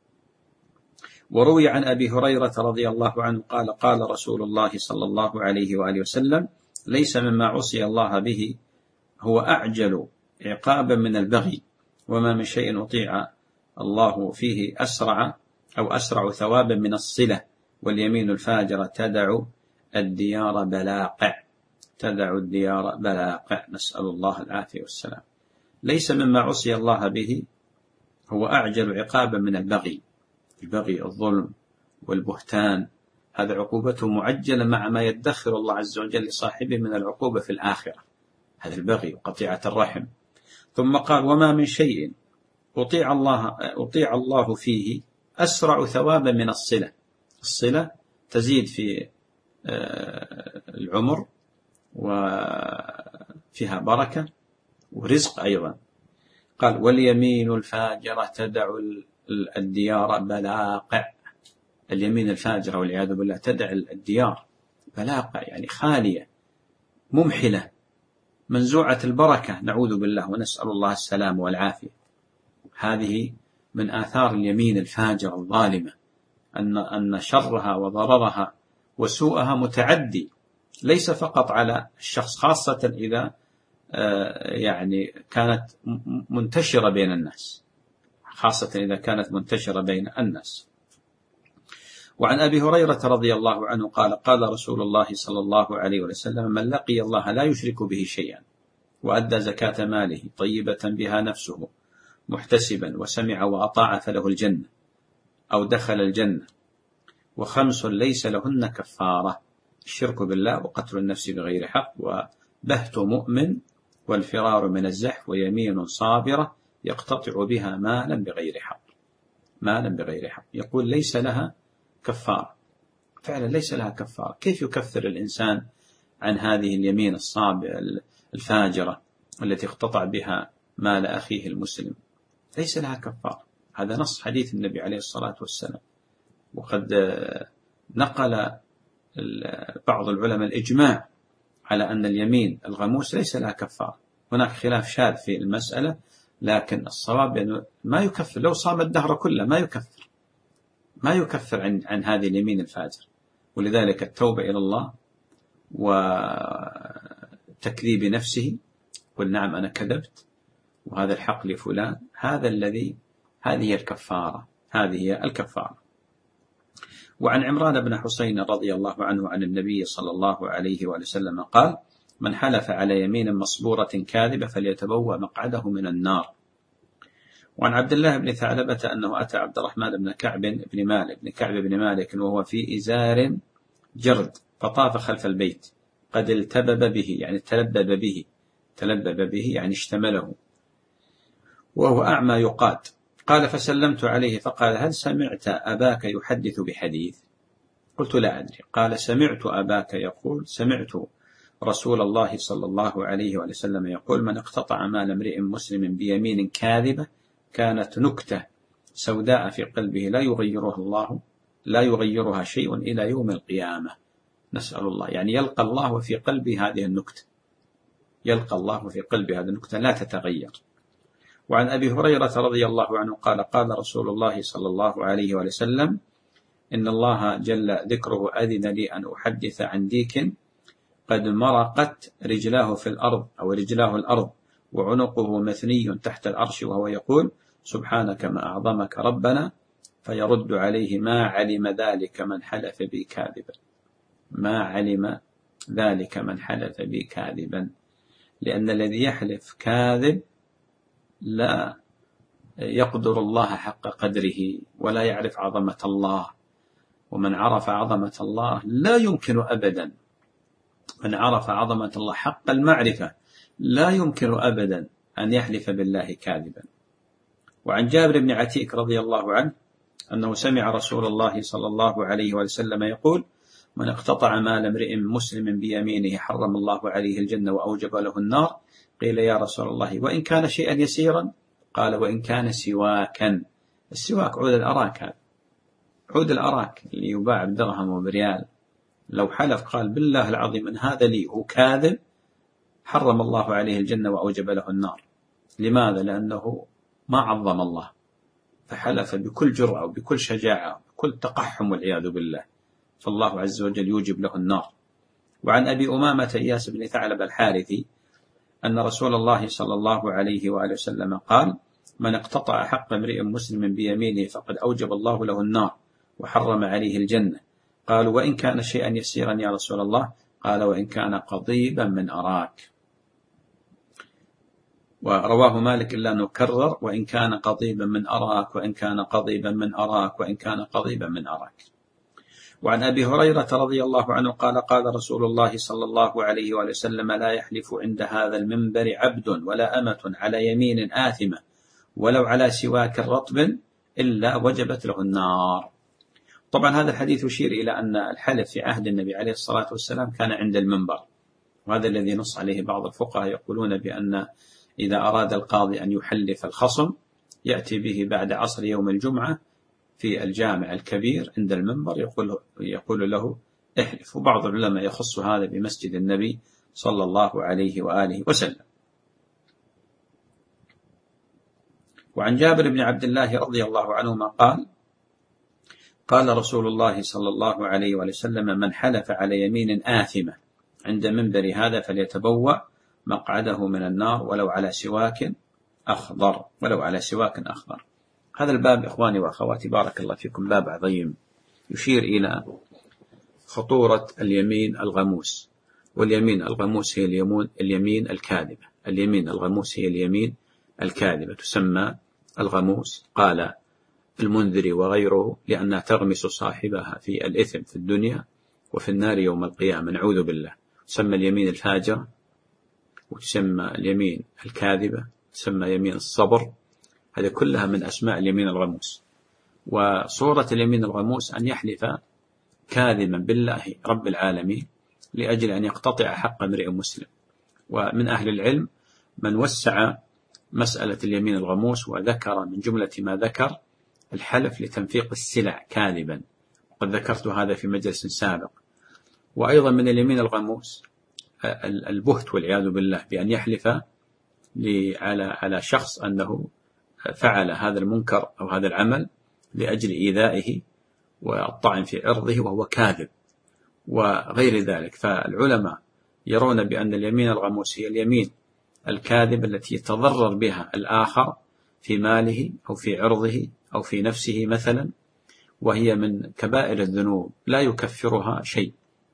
وروي عن أبي هريرة رضي الله عنه قال: قال رسول الله صلى الله عليه وآله وسلم: ليس مما عصي الله به هو أعجل عقابا من البغي، وما من شيء أطيع الله فيه أسرع أو أسرع ثوابا من الصلة، واليمين الفاجرة تدع الديار بلاقع. تدع الديار بلاقع، نسأل الله العافية والسلام. ليس مما عصي الله به هو أعجل عقابا من البغي. البغي الظلم والبهتان، هذا عقوبته معجلة مع ما يدخر الله عز وجل لصاحبه من العقوبة في الآخرة، هذا البغي وقطيعة الرحم. ثم قال: وما من شيء أطيع الله, أطيع الله فيه أسرع ثوابا من الصلة. الصلة تزيد في العمر وفيها بركة ورزق أيضا. قال: واليمين الفاجرة تدع الديار بلاقع. اليمين الفاجرة والعياذ بالله تدع الديار بلاقع يعني خالية ممحلة منزوعة البركة، نعوذ بالله ونسأل الله السلام والعافية. هذه من آثار اليمين الفاجرة الظالمة، أن أن شرها وضررها وسوءها متعدي، ليس فقط على الشخص، خاصة إذا يعني كانت منتشرة بين الناس، خاصة إذا كانت منتشرة بين الناس. وعن أبي هريرة رضي الله عنه قال: قال رسول الله صلى الله عليه وسلم: من لقي الله لا يشرك به شيئا وأدى زكاة ماله طيبة بها نفسه محتسبا وسمع وأطاع فله الجنة أو دخل الجنة. وخمس ليس لهن كفارة: الشرك بالله وقتل النفس بغير حق وبهت مؤمن والفرار من الزحف ويمين صابرة يقتطع بها مالا بغير حق. مالا بغير حق، يقول ليس لها كفارة، فعلا ليس لها كفارة. كيف يكفر الإنسان عن هذه اليمين الصابرة الفاجرة التي اقتطع بها مال أخيه المسلم؟ ليس لها كفارة. هذا نص حديث النبي عليه الصلاة والسلام. وقد نقل بعض العلماء الإجماع على أن اليمين الغموس ليس لها كفارة. هناك خلاف شاذ في المسألة، لكن الصواب أنه ما يكفر. لو صام الدهر كله ما يكفر، ما يكفر عن, عن هذه اليمين الفاجر. ولذلك التوبة إلى الله وتكذيب نفسه، قل نعم أنا كذبت وهذا الحق لفلان، هذا الذي هذه هي الكفارة، هذه هي الكفارة. وعن عمران بن حسين رضي الله عنه عن النبي صلى الله عليه وسلم قال: من حلف على يمين مصبورة كاذبة فليتبوأ مقعده من النار. وعن عبد الله بن ثعلبة أنه أتى عبد الرحمن بن كعب بن مالك بن كعب بن مالك وهو في إزار جرد، فطاف خلف البيت قد التبب به، يعني تلبب به، تلبب به يعني اشتمله، وهو أعمى يقاد. قال: فسلمت عليه فقال: هل سمعت أباك يحدث بحديث؟ قلت: لا أدري. قال: سمعت أباك يقول: سمعت رسول الله صلى الله عليه وسلم يقول: من اقتطع مال امرئ مسلم بيمين كاذبة كانت نكتة سوداء في قلبه لا يغيرها الله لا يغيرها شيء إلى يوم القيامة. نسأل الله، يعني يلقى الله وفي قلبه هذه النكتة، يلقى الله وفي قلبه هذه النكتة لا تتغير. وعن أبي هريرة رضي الله عنه قال قال رسول الله صلى الله عليه وسلم: إن الله جل ذكره أذن لي أن أحدث عن ديك قد مرقت رجلاه في الأرض أو رجلاه الأرض وعنقه مثني تحت العرش وهو يقول: سبحانك ما أعظمك ربنا، فيرد عليه: ما علم ذلك من حلف بي كاذبا، ما علم ذلك من حلف بي كاذبا. لأن الذي يحلف كاذب لا يقدر الله حق قدره ولا يعرف عظمة الله. ومن عرف عظمة الله لا يمكن أبدا، من عرف عظمة الله حق المعرفة لا يمكن أبدا أن يحلف بالله كاذبا. وعن جابر بن عتيك رضي الله عنه أنه سمع رسول الله صلى الله عليه وسلم يقول: من اقتطع مال امرئ مسلم بيمينه حرم الله عليه الجنة وأوجب له النار. قيل: يا رسول الله وإن كان شيئا يسيرا؟ قال: وإن كان سواكا. السواك عود الأراك، هذا عود الأراك اللي يباع بدرهم وبريال، لو حلف قال بالله العظيم أن هذا لي هو كاذب، حرم الله عليه الجنة وأوجب له النار. لماذا؟ لأنه ما عظم الله، فحلف بكل جرأة وبكل شجاعة وبكل تقحم والعياذ بالله، فالله عز وجل يوجب له النار. وعن أبي أمامة إياس بن ثعلب الحارثي أن رسول الله صلى الله عليه وآله وسلم قال: من اقتطع حق امرئ مسلم بيمينه فقد أوجب الله له النار وحرم عليه الجنة. قالوا: وإن كان شيئا يسيرا يا رسول الله؟ قال: وإن كان قضيبا من أراك. ورواه مالك إلا نكرر: وإن كان قضيبا من أراك، وإن كان قضيبا من أراك، وإن كان قضيبا من أراك. وعن أبي هريرة رضي الله عنه قال: قال رسول الله صلى الله عليه وسلم: لا يحلف عند هذا المنبر عبد ولا أمة على يمين آثمة ولو على سواك رطب إلا وجبت له النار. طبعا هذا الحديث يشير إلى أن الحلف في عهد النبي عليه الصلاة والسلام كان عند المنبر، وهذا الذي نص عليه بعض الفقهاء، يقولون بأن إذا أراد القاضي أن يحلف الخصم يأتي به بعد عصر يوم الجمعة في الجامع الكبير عند المنبر، يقول, يقول له احلف. وبعض العلماء يخص هذا بمسجد النبي صلى الله عليه وآله وسلم. وعن جابر بن عبد الله رضي الله عنهما قال: قال رسول الله صلى الله عليه وسلم: من حلف على يمين آثمة عند منبر هذا فليتبوأ مقعده من النار ولو على سواك أخضر، ولو على سواك أخضر. هذا الباب إخواني وأخواتي بارك الله فيكم باب عظيم يشير إلى خطورة اليمين الغموس. واليمين الغموس هي اليمين الكاذبة، اليمين الغموس هي اليمين الكاذبة، تسمى الغموس. قال المنذري وغيره: لأنها تغمس صاحبها في الإثم في الدنيا وفي النار يوم القيامة، نعوذ بالله. تسمى اليمين الفاجرة، وتسمى اليمين الكاذبة، تسمى يمين الصبر. هذه كلها من أسماء اليمين الغموس. وصورة اليمين الغموس أن يحلف كاذبا بالله رب العالمين لأجل أن يقتطع حق امرئ مسلم. ومن أهل العلم من وسع مسألة اليمين الغموس وذكر من جملة ما ذكر الحلف لتنفيق السلع كاذبا، وقد ذكرت هذا في مجلس سابق. وأيضا من اليمين الغموس البهت والعياذ بالله، بأن يحلف على على شخص أنه فعل هذا المنكر أو هذا العمل لأجل إيذائه والطعن في عرضه وهو كاذب وغير ذلك. فالعلماء يرون بأن اليمين الغموس هي اليمين الكاذب التي يتضرر بها الآخر في ماله أو في عرضه أو في نفسه مثلا، وهي من كبائر الذنوب لا يكفرها شيء.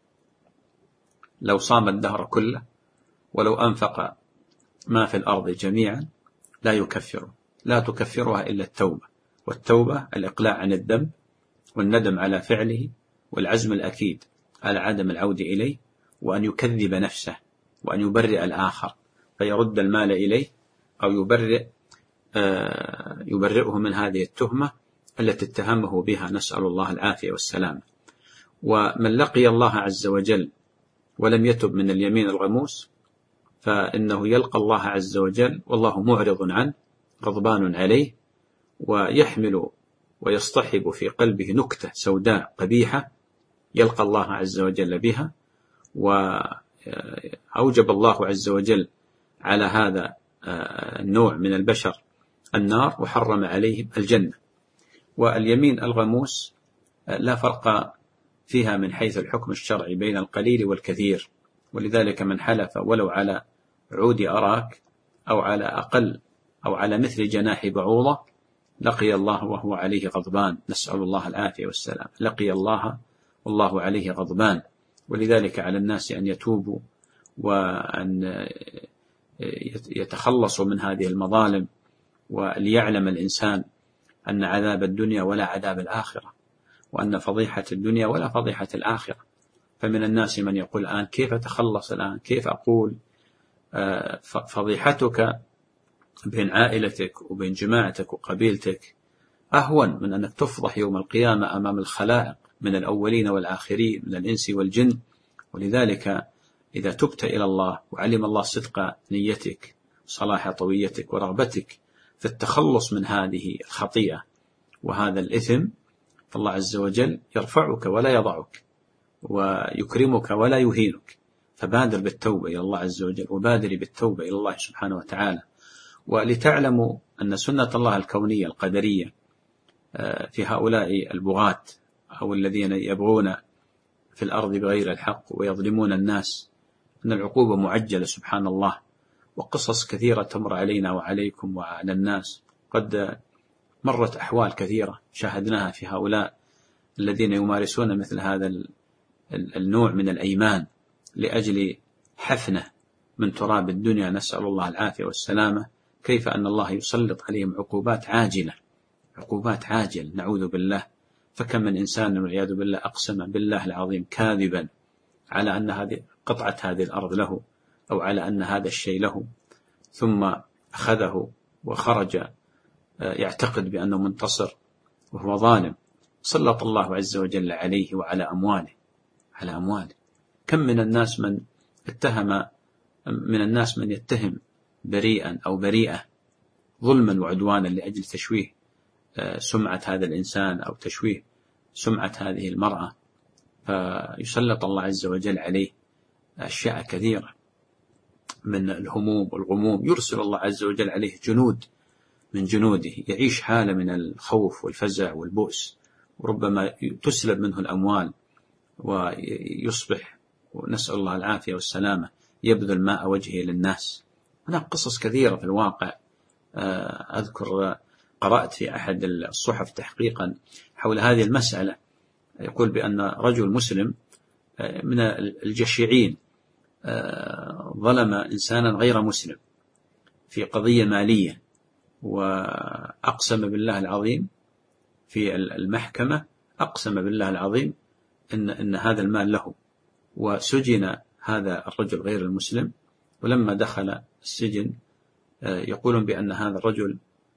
لو صام الدهر كله ولو أنفق ما في الأرض جميعا لا يكفره، لا تكفرها إلا التوبة. والتوبة الإقلاع عن الذنب والندم على فعله والعزم الأكيد على عدم العودة إليه، وأن يكذب نفسه وأن يبرئ الآخر فيرد المال إليه أو يبرئ آه يبرئه من هذه التهمة التي اتهمه بها، نسأل الله العافية والسلام. ومن لقي الله عز وجل ولم يتب من اليمين الغموس فإنه يلقى الله عز وجل والله معرض عنه غضبان عليه، ويحمل ويصطحب في قلبه نكتة سوداء قبيحة يلقى الله عز وجل بها، وأوجب الله عز وجل على هذا النوع من البشر النار وحرم عليهم الجنة. واليمين الغموس لا فرق فيها من حيث الحكم الشرعي بين القليل والكثير، ولذلك من حلف ولو على عود أراك أو على أقل أو على مثل جناح بعوضة لقي الله وهو عليه غضبان، نسأل الله العافية والسلام. لقي الله والله عليه غضبان. ولذلك على الناس أن يتوبوا وأن يتخلصوا من هذه المظالم، وليعلم الإنسان أن عذاب الدنيا ولا عذاب الآخرة، وأن فضيحة الدنيا ولا فضيحة الآخرة. فمن الناس من يقول الآن كيف أتخلص الآن، كيف أقول فضيحتك بين عائلتك وبين جماعتك وقبيلتك أهون من أنك تفضح يوم القيامة أمام الخلائق من الأولين والآخرين من الإنس والجن. ولذلك إذا تبت إلى الله وعلم الله صدق نيتك صلاح طويتك ورغبتك في التخلص من هذه الخطيئة وهذا الإثم، فالله عز وجل يرفعك ولا يضعك، ويكرمك ولا يهينك. فبادر بالتوبة إلى الله عز وجل، وبادري بالتوبة إلى الله سبحانه وتعالى. ولتعلموا أن سنة الله الكونية القدرية في هؤلاء البغاة أو الذين يبغون في الأرض بغير الحق ويظلمون الناس أن العقوبة معجلة سبحان الله. وقصص كثيرة تمر علينا وعليكم وعلى الناس، قد مرت أحوال كثيرة شاهدناها في هؤلاء الذين يمارسون مثل هذا النوع من الأيمان لأجل حفنة من تراب الدنيا، نسأل الله العافية والسلامة. كيف أن الله يسلط عليهم عقوبات عاجلة، عقوبات عاجل نعوذ بالله. فكم من إنسان والعياذ بالله أقسم بالله العظيم كاذبا على أن هذه قطعة هذه الأرض له، أو على أن هذا الشيء له، ثم أخذه وخرج يعتقد بأنه منتصر وهو ظالم. سلط الله عز وجل عليه وعلى أمواله على أمواله. كم من الناس من اتهم من الناس من يتهم بريئا أو بريئة ظلما وعدوانا لأجل تشويه سمعة هذا الإنسان أو تشويه سمعة هذه المرأة، فيسلط الله عز وجل عليه أشياء كثيرة من الهموم والغموم. يرسل الله عز وجل عليه جنود من جنوده، يعيش حالة من الخوف والفزع والبؤس، وربما تسلب منه الأموال ويصبح، ونسأل الله العافية والسلامة، يبذل ماء وجهه للناس. هناك قصص كثيرة في الواقع. أذكر قرأت في أحد الصحف تحقيقا حول هذه المسألة، يقول بأن رجل مسلم من الجشيعين ظلم إنسانا غير مسلم في قضية مالية، وأقسم بالله العظيم في المحكمة، أقسم بالله العظيم إن, إن هذا المال له، وسجن هذا الرجل غير المسلم. ولما دخل السجن يقولون بأن هذا الرجل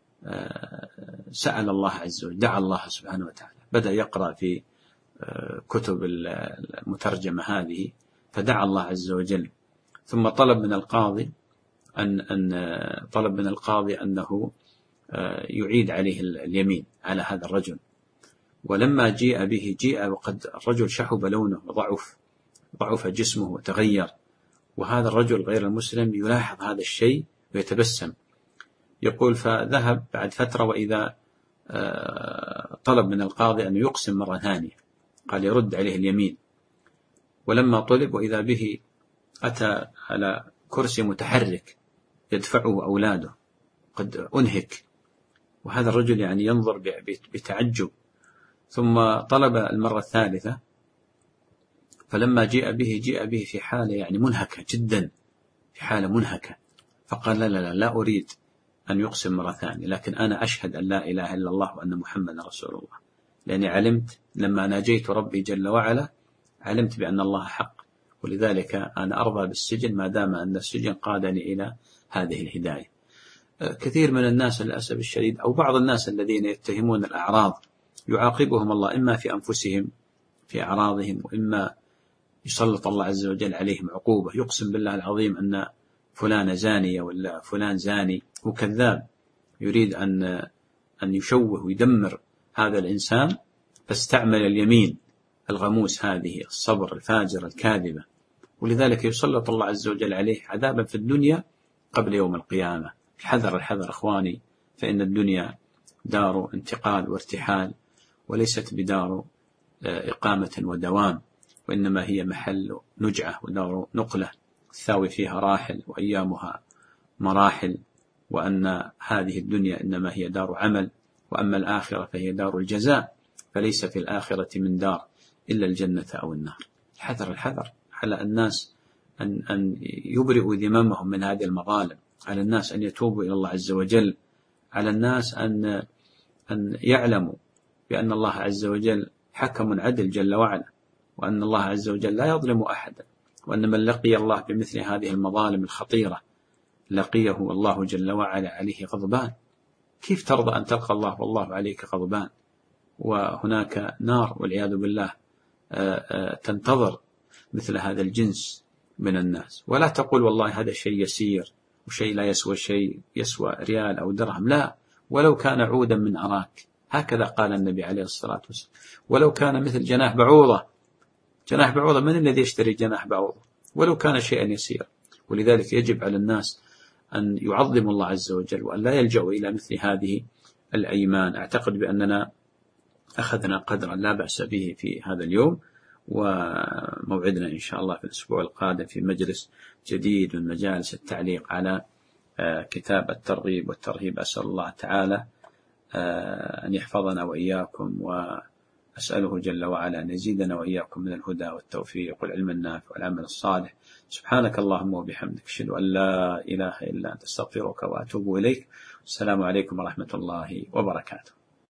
سأل الله عز وجل، دعا الله سبحانه وتعالى، بدأ يقرأ في كتب المترجمة هذه، فدعا الله عز وجل، ثم طلب من القاضي أن, أن طلب من القاضي أنه يعيد عليه اليمين على هذا الرجل. ولما جيء به جيء وقد الرجل شحب لونه وضعف ضعف جسمه وتغير، وهذا الرجل غير المسلم يلاحظ هذا الشيء ويتبسم. يقول فذهب بعد فترة وإذا طلب من القاضي أن يقسم مرة ثانية، قال يرد عليه اليمين. ولما طلب وإذا به أتى على كرسي متحرك يدفعه أولاده، قد أنهك، وهذا الرجل يعني ينظر بتعجب. ثم طلب المرة الثالثة، فلما جاء به جاء به في حالة يعني منهكة جدا، في حالة منهكة، فقال لا لا لا, لا أريد أن يقسم مرة ثانية، لكن أنا أشهد أن لا إله إلا الله وأن محمد رسول الله، لأني علمت لما ناجيت ربي جل وعلا علمت بأن الله حق، ولذلك أنا أرضى بالسجن ما دام أن السجن قادني إلى هذه الهداية. كثير من الناس للأسف الشديد، أو بعض الناس الذين يتهمون الأعراض، يعاقبهم الله إما في أنفسهم في أعراضهم، وإما يسلط الله عز وجل عليهم عقوبة. يقسم بالله العظيم أن فلان زانية ولا فلان زاني، هو كذاب، يريد أن أن يشوه ويدمر هذا الإنسان، فاستعمل اليمين الغموس هذه، الصبر الفاجر الكاذبة، ولذلك يسلط الله عز وجل عليه عذابا في الدنيا قبل يوم القيامة. الحذر الحذر إخواني، فإن الدنيا دار انتقال وارتحال، وليست بدار إقامة ودوام، وإنما هي محل نجعة ودار نقلة، الثاوي فيها راحل وأيامها مراحل، وأن هذه الدنيا إنما هي دار عمل، وأما الآخرة فهي دار الجزاء، فليس في الآخرة من دار إلا الجنة أو النار. الحذر الحذر على الناس أن, أن يبرئوا ذممهم من هذه المظالم، على الناس أن يتوبوا إلى الله عز وجل، على الناس أن, أن يعلموا بأن الله عز وجل حكم عدل جل وعلا، وأن الله عز وجل لا يظلم أحدا، وأن من لقي الله بمثل هذه المظالم الخطيرة لقيه الله جل وعلا عليه غضبان. كيف ترضى أن تلقى الله والله عليك غضبان، وهناك نار والعياذ بالله تنتظر مثل هذا الجنس من الناس؟ ولا تقول والله هذا شيء يسير وشيء لا يسوى شيء، يسوى ريال أو درهم، لا، ولو كان عودا من أراك، هكذا قال النبي عليه الصلاة والسلام، ولو كان مثل جناح بعوضة. جناح بعوضة، من الذي يشتري جناح بعوضة ولو كان شيئا يسير؟ ولذلك يجب على الناس أن يعظموا الله عز وجل، وأن لا يلجأوا إلى مثل هذه الأيمان. أعتقد بأننا أخذنا قدرا لا بأس به في هذا اليوم، وموعدنا إن شاء الله في الأسبوع القادم في مجلس جديد من مجالس التعليق على كتاب الترغيب والترهيب. أسأل الله تعالى أن يحفظنا وإياكم، وأسأله جل وعلا أن يزيدنا وإياكم من الهدى والتوفيق والعلم النافع والعمل الصالح. سبحانك اللهم وبحمدك، أشهد أن لا إله إلا أنت، أستغفرك وأتوب إليك. السلام عليكم ورحمة الله وبركاته.